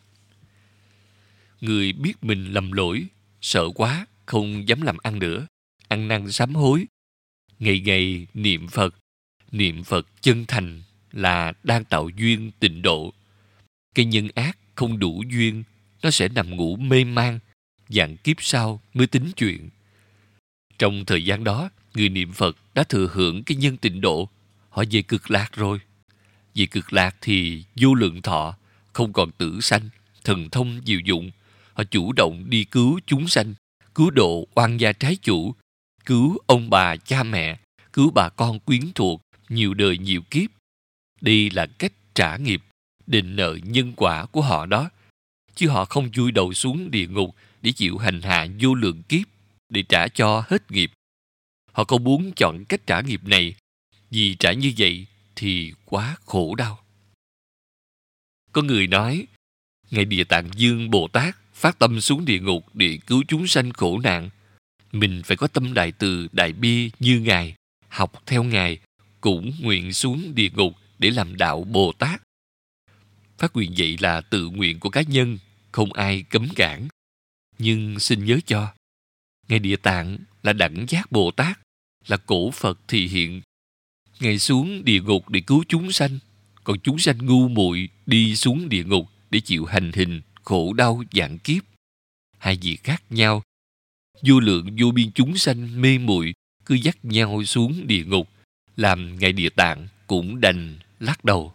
Người biết mình lầm lỗi, sợ quá, không dám làm ăn nữa, ăn năn sám hối. Ngày ngày niệm Phật chân thành là đang tạo duyên tịnh độ. Cái nhân ác không đủ duyên, nó sẽ nằm ngủ mê man, vạn kiếp sau mới tính chuyện. Trong thời gian đó, người niệm Phật đã thừa hưởng cái nhân tịnh độ, họ về cực lạc rồi. Về cực lạc thì vô lượng thọ, không còn tử sanh, thần thông diệu dụng. Họ chủ động đi cứu chúng sanh, cứu độ oan gia trái chủ, cứu ông bà cha mẹ, cứu bà con quyến thuộc, nhiều đời nhiều kiếp. Đây là cách trả nghiệp, đền nợ nhân quả của họ đó. Chứ họ không chui đầu xuống địa ngục để chịu hành hạ vô lượng kiếp, để trả cho hết nghiệp. Họ không muốn chọn cách trả nghiệp này, vì trả như vậy thì quá khổ đau. Có người nói, Ngài Địa Tạng Dương Bồ Tát phát tâm xuống địa ngục để cứu chúng sanh khổ nạn. Mình phải có tâm đại từ, đại bi như Ngài, học theo Ngài, cũng nguyện xuống địa ngục để làm đạo Bồ Tát. Phát nguyện vậy là tự nguyện của cá nhân, không ai cấm cản. Nhưng xin nhớ cho, Ngài Địa Tạng là đẳng giác Bồ Tát, là cổ Phật thị hiện. Ngài xuống địa ngục để cứu chúng sanh, còn chúng sanh ngu muội đi xuống địa ngục để chịu hành hình, khổ đau vạn kiếp. Hai việc khác nhau. Vô lượng vô biên chúng sanh mê muội cứ dắt nhau xuống địa ngục, làm Ngài Địa Tạng cũng đành lắc đầu.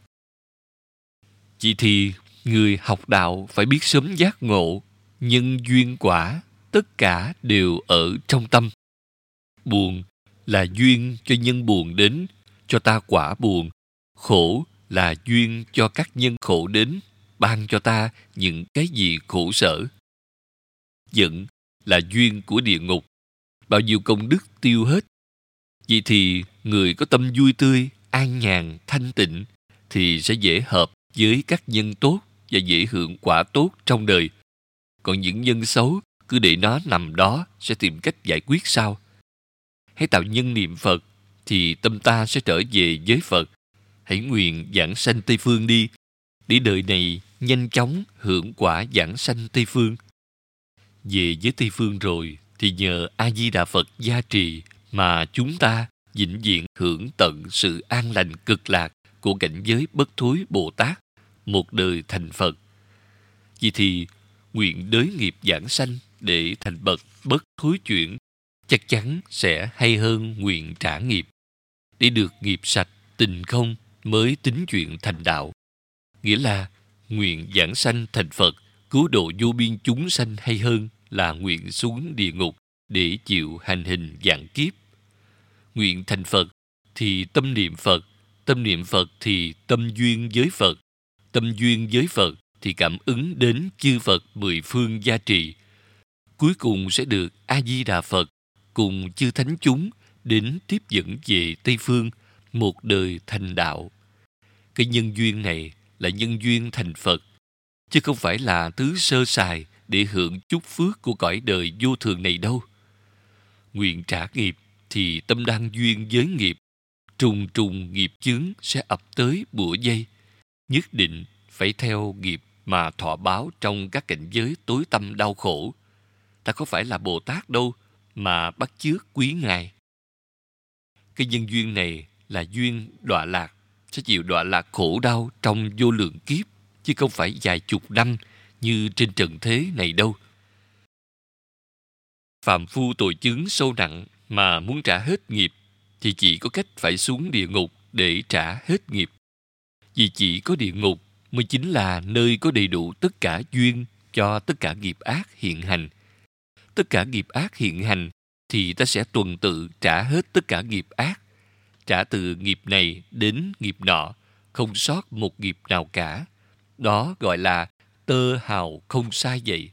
Chỉ thì người học đạo phải biết sớm giác ngộ, nhân duyên quả tất cả đều ở trong tâm. Buồn là duyên cho nhân buồn đến, cho ta quả buồn. Khổ là duyên cho các nhân khổ đến, ban cho ta những cái gì khổ sở. Giận là duyên của địa ngục, bao nhiêu công đức tiêu hết. Vậy thì người có tâm vui tươi, an nhàn, thanh tịnh thì sẽ dễ hợp với các nhân tốt và dễ hưởng quả tốt trong đời. Còn những nhân xấu, cứ để nó nằm đó sẽ tìm cách giải quyết sau. Hãy tạo nhân niệm Phật thì tâm ta sẽ trở về với Phật. Hãy nguyện giảng sanh Tây Phương đi, để đời này nhanh chóng hưởng quả vãng sanh Tây Phương. Về với Tây Phương rồi thì nhờ A-di-đà Phật gia trì mà chúng ta vĩnh viễn hưởng tận sự an lành cực lạc của cảnh giới bất thối Bồ Tát, một đời thành Phật. Vì thì nguyện đới nghiệp vãng sanh để thành bậc bất thối chuyển chắc chắn sẽ hay hơn nguyện trả nghiệp. Để được nghiệp sạch tình không mới tính chuyện thành đạo. Nghĩa là nguyện vãng sanh thành Phật, cứu độ vô biên chúng sanh hay hơn là nguyện xuống địa ngục để chịu hành hình vạn kiếp. Nguyện thành Phật thì tâm niệm Phật thì tâm duyên với Phật, tâm duyên với Phật thì cảm ứng đến chư Phật mười phương gia trì. Cuối cùng sẽ được A-di-đà Phật cùng chư thánh chúng đến tiếp dẫn về Tây Phương, một đời thành đạo. Cái nhân duyên này là nhân duyên thành Phật, chứ không phải là thứ sơ sài để hưởng chúc phước của cõi đời vô thường này đâu. Nguyện trả nghiệp thì tâm đăng duyên với nghiệp, trùng trùng nghiệp chướng sẽ ập tới bủa dây. Nhất định phải theo nghiệp mà thọ báo trong các cảnh giới tối tăm đau khổ. Ta có phải là Bồ Tát đâu mà bắt chước quý Ngài. Cái nhân duyên này là duyên đọa lạc, sẽ chịu đọa lạc khổ đau trong vô lượng kiếp, chứ không phải vài chục năm như trên trần thế này đâu. Phàm phu tội chướng sâu nặng mà muốn trả hết nghiệp thì chỉ có cách phải xuống địa ngục để trả hết nghiệp. Vì chỉ có địa ngục mới chính là nơi có đầy đủ tất cả duyên cho tất cả nghiệp ác hiện hành. Tất cả nghiệp ác hiện hành thì ta sẽ tuần tự trả hết tất cả nghiệp ác, trả từ nghiệp này đến nghiệp nọ, không sót một nghiệp nào cả. Đó gọi là tơ hào không sai vậy.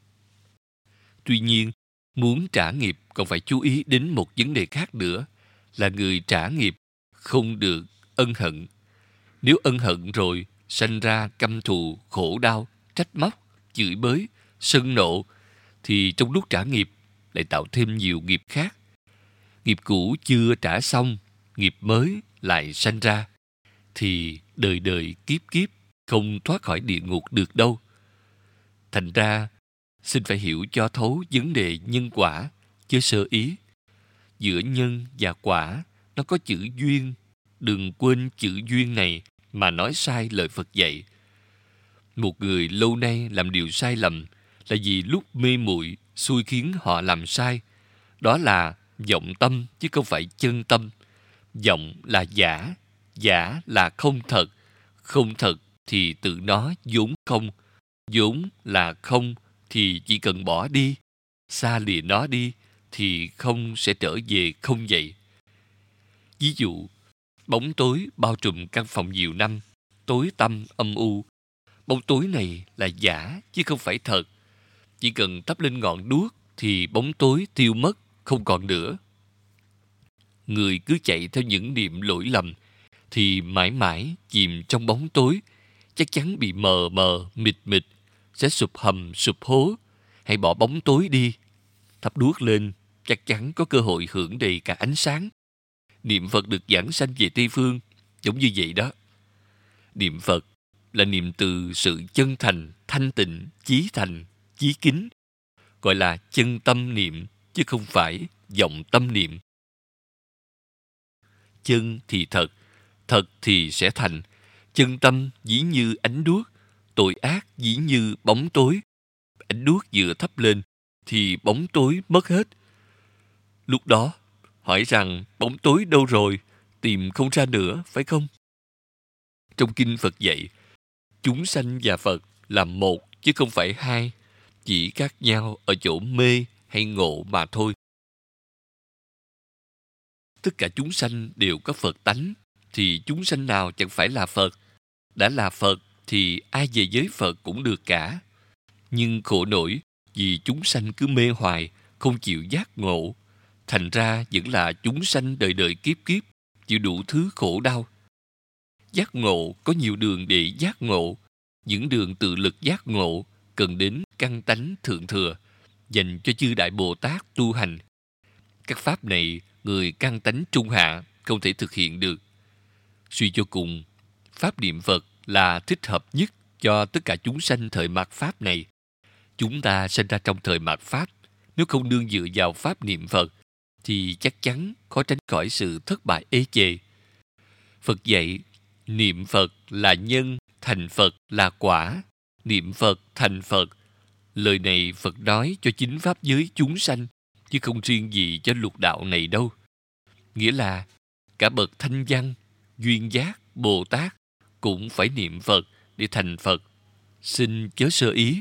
Tuy nhiên, muốn trả nghiệp còn phải chú ý đến một vấn đề khác nữa, là người trả nghiệp không được ân hận. Nếu ân hận rồi, sanh ra căm thù, khổ đau, trách móc, chửi bới, sân nộ, thì trong lúc trả nghiệp lại tạo thêm nhiều nghiệp khác. Nghiệp cũ chưa trả xong, nghiệp mới lại sanh ra, thì đời đời kiếp kiếp không thoát khỏi địa ngục được đâu. Thành ra, xin phải hiểu cho thấu vấn đề nhân quả, chứ sơ ý. Giữa nhân và quả, nó có chữ duyên. Đừng quên chữ duyên này mà nói sai lời Phật dạy. Một người lâu nay làm điều sai lầm là vì lúc mê muội xui khiến họ làm sai. Đó là vọng tâm chứ không phải chân tâm. Vọng là giả, giả là không thật. Không thật thì tự nó vốn không. Vốn là không thì chỉ cần bỏ đi, xa lìa nó đi thì không sẽ trở về không vậy. Ví dụ, bóng tối bao trùm căn phòng nhiều năm, tối tăm âm u. Bóng tối này là giả chứ không phải thật. Chỉ cần thắp lên ngọn đuốc thì bóng tối tiêu mất, không còn nữa. Người cứ chạy theo những niệm lỗi lầm thì mãi mãi chìm trong bóng tối, chắc chắn bị mờ mờ, mịt mịt, sẽ sụp hầm, sụp hố. Hãy bỏ bóng tối đi, thắp đuốc lên, chắc chắn có cơ hội hưởng đầy cả ánh sáng. Niệm Phật được vãng sanh về Tây Phương, giống như vậy đó. Niệm Phật là niệm từ sự chân thành, thanh tịnh, chí thành, chí kính. Gọi là chân tâm niệm, chứ không phải vọng tâm niệm. Chân thì thật, thật thì sẽ thành. Chân tâm dĩ như ánh đuốc, tội ác dĩ như bóng tối. Ánh đuốc vừa thắp lên thì bóng tối mất hết. Lúc đó hỏi rằng bóng tối đâu rồi, tìm không ra nữa, phải không? Trong kinh Phật dạy, chúng sanh và Phật là một chứ không phải hai, chỉ khác nhau ở chỗ mê hay ngộ mà thôi. Tất cả chúng sanh đều có Phật tánh, thì chúng sanh nào chẳng phải là Phật. Đã là Phật thì ai về với Phật cũng được cả. Nhưng khổ nổi vì chúng sanh cứ mê hoài, không chịu giác ngộ. Thành ra vẫn là chúng sanh đời đời kiếp kiếp, chịu đủ thứ khổ đau. Giác ngộ có nhiều đường để giác ngộ. Những đường tự lực giác ngộ cần đến căn tánh thượng thừa, dành cho chư Đại Bồ Tát tu hành. Các pháp này, người căn tánh trung hạ không thể thực hiện được. Suy cho cùng, pháp niệm Phật là thích hợp nhất cho tất cả chúng sanh thời mạt Pháp này. Chúng ta sinh ra trong thời mạt Pháp, nếu không nương dựa vào Pháp niệm Phật, thì chắc chắn khó tránh khỏi sự thất bại ê chề. Phật dạy, niệm Phật là nhân, thành Phật là quả. Niệm Phật thành Phật. Lời này Phật nói cho chính Pháp giới chúng sanh, chứ không riêng gì cho lục đạo này đâu. Nghĩa là cả bậc thanh văn, duyên giác, Bồ Tát cũng phải niệm Phật để thành Phật. Xin chớ sơ ý.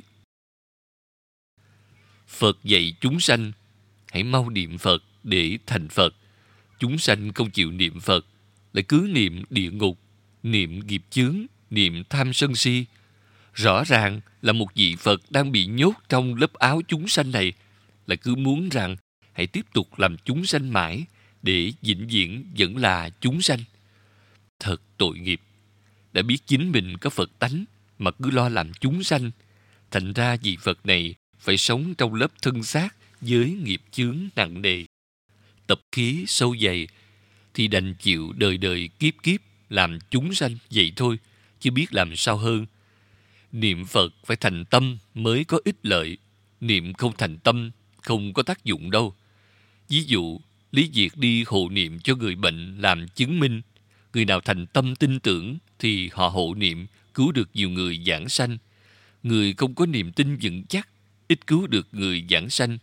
Phật dạy chúng sanh, hãy mau niệm Phật để thành Phật. Chúng sanh không chịu niệm Phật, lại cứ niệm địa ngục, niệm nghiệp chướng, niệm tham sân si. Rõ ràng là một vị Phật đang bị nhốt trong lớp áo chúng sanh này, lại cứ muốn rằng hãy tiếp tục làm chúng sanh mãi, để vĩnh viễn vẫn là chúng sanh. Thật tội nghiệp. Đã biết chính mình có Phật tánh mà cứ lo làm chúng sanh. Thành ra vị Phật này phải sống trong lớp thân xác với nghiệp chướng nặng nề. Tập khí sâu dày thì đành chịu đời đời kiếp kiếp làm chúng sanh vậy thôi, chứ biết làm sao hơn. Niệm Phật phải thành tâm mới có ích lợi. Niệm không thành tâm không có tác dụng đâu. Ví dụ, Lý Việt đi hộ niệm cho người bệnh làm chứng minh. Người nào thành tâm tin tưởng thì họ hộ niệm, cứu được nhiều người giảng sanh. Người không có niềm tin vững chắc, ít cứu được người giảng sanh.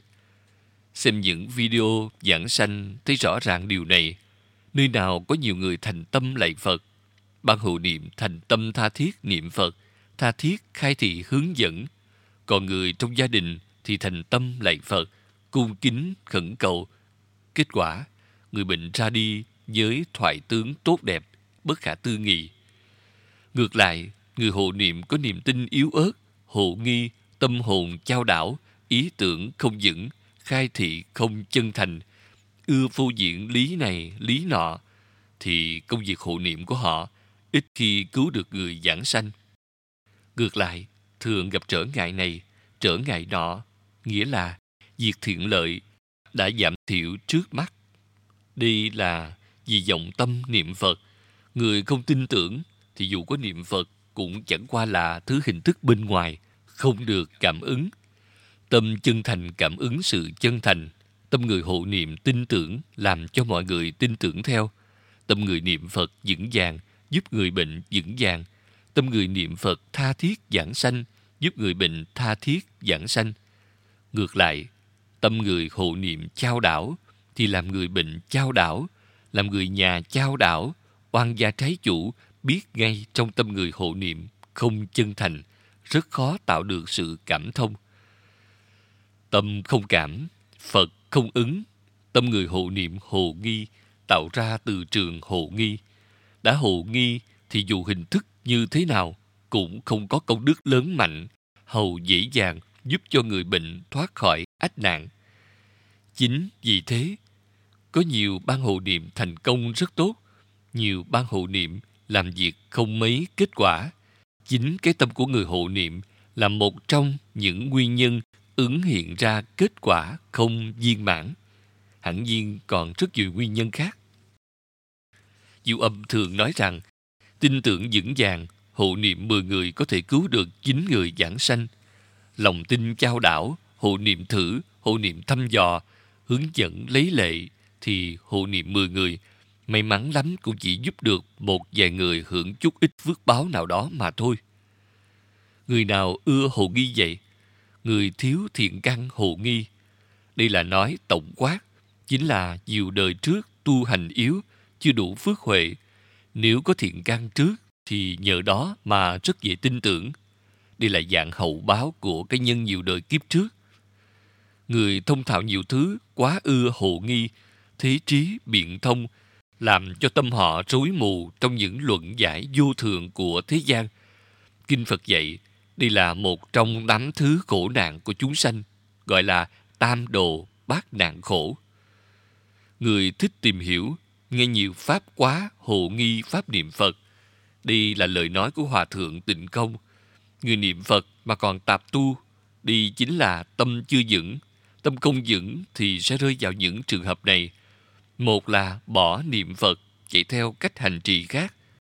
Xem những video giảng sanh thấy rõ ràng điều này. Nơi nào có nhiều người thành tâm lạy Phật, ban hộ niệm thành tâm tha thiết niệm Phật, tha thiết khai thị hướng dẫn. Còn người trong gia đình thì thành tâm lạy Phật, cung kính khẩn cầu. Kết quả, người bệnh ra đi với thoại tướng tốt đẹp, bất khả tư nghị. Ngược lại, người hộ niệm có niềm tin yếu ớt, hộ nghi, tâm hồn chao đảo, ý tưởng không vững, khai thị không chân thành, ưa phô diễn lý này, lý nọ, thì công việc hộ niệm của họ ít khi cứu được người giảng sanh. Ngược lại, thường gặp trở ngại này, trở ngại nọ, nghĩa là việc thiện lợi đã giảm thiểu trước mắt. Đây là vì vọng tâm niệm Phật. Người không tin tưởng thì dù có niệm Phật cũng chẳng qua là thứ hình thức bên ngoài, không được cảm ứng. Tâm chân thành cảm ứng sự chân thành. Tâm người hộ niệm tin tưởng làm cho mọi người tin tưởng theo. Tâm người niệm Phật vững vàng giúp người bệnh vững vàng. Tâm người niệm Phật tha thiết giảng sanh giúp người bệnh tha thiết giảng sanh. Ngược lại, tâm người hộ niệm chao đảo thì làm người bệnh chao đảo, làm người nhà chao đảo, oan gia trái chủ biết ngay trong tâm người hộ niệm không chân thành, rất khó tạo được sự cảm thông. Tâm không cảm, Phật không ứng. Tâm người hộ niệm hồ nghi, tạo ra từ trường hồ nghi. Đã hồ nghi thì dù hình thức như thế nào cũng không có công đức lớn mạnh, hầu dễ dàng giúp cho người bệnh thoát khỏi ách nạn. Chính vì thế, có nhiều ban hộ niệm thành công rất tốt, nhiều ban hộ niệm làm việc không mấy kết quả. Chính cái tâm của người hộ niệm là một trong những nguyên nhân ứng hiện ra kết quả không viên mãn. Hẳn nhiên còn rất nhiều nguyên nhân khác. Diệu Âm thường nói rằng, tin tưởng vững vàng, hộ niệm 10 người có thể cứu được 9 người giảng sanh. Lòng tin chao đảo, hộ niệm thử, hộ niệm thăm dò, hướng dẫn lấy lệ, thì hộ niệm 10 người, may mắn lắm cũng chỉ giúp được một vài người hưởng chút ít phước báo nào đó mà thôi. Người nào ưa hộ nghi vậy? Người thiếu thiện căn hộ nghi. Đây là nói tổng quát, chính là nhiều đời trước tu hành yếu, chưa đủ phước huệ. Nếu có thiện căn trước thì nhờ đó mà rất dễ tin tưởng. Đây là dạng hậu báo của cái nhân nhiều đời kiếp trước. Người thông thạo nhiều thứ, quá ưa hộ nghi, thế trí biện thông, làm cho tâm họ rối mù trong những luận giải vô thường của thế gian. Kinh Phật dạy, đây là một trong 8 thứ khổ nạn của chúng sanh, gọi là tam đồ bát nạn khổ. Người thích tìm hiểu, nghe nhiều pháp quá hộ nghi pháp niệm Phật. Đây là lời nói của Hòa Thượng Tịnh Công. Người niệm Phật mà còn tạp tu, đây chính là tâm chưa vững. Tâm không vững thì sẽ rơi vào những trường hợp này. Một là bỏ niệm Phật, chạy theo cách hành trì khác.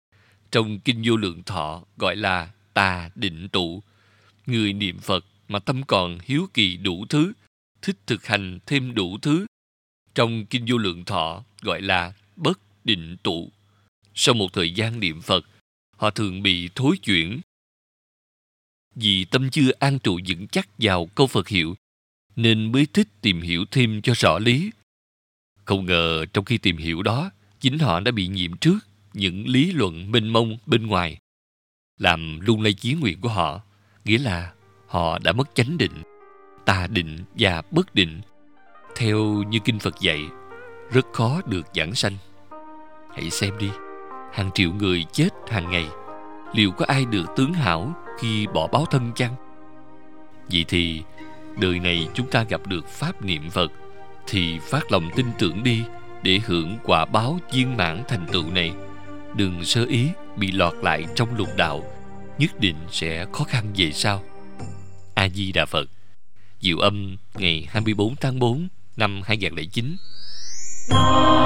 Trong Kinh Vô Lượng Thọ gọi là tà định tụ. Người niệm Phật mà tâm còn hiếu kỳ đủ thứ, thích thực hành thêm đủ thứ. Trong Kinh Vô Lượng Thọ gọi là bất định tụ. Sau một thời gian niệm Phật, họ thường bị thối chuyển. Vì tâm chưa an trụ vững chắc vào câu Phật hiệu, nên mới thích tìm hiểu thêm cho rõ lý. Không ngờ trong khi tìm hiểu đó, chính họ đã bị nhiễm trước những lý luận mênh mông bên ngoài, làm lung lay chí nguyện của họ. Nghĩa là họ đã mất chánh định, tà định và bất định. Theo như Kinh Phật dạy, rất khó được giảng sanh. Hãy xem đi, hàng triệu người chết hàng ngày, liệu có ai được tướng hảo khi bỏ báo thân chăng? Vậy thì đời này chúng ta gặp được pháp niệm Phật, thì phát lòng tin tưởng đi, để hưởng quả báo viên mãn thành tựu này. Đừng sơ ý bị lọt lại trong lục đạo, nhất định sẽ khó khăn về sau. A Di Đà Phật. Diệu Âm ngày 24 tháng 4 năm 2009.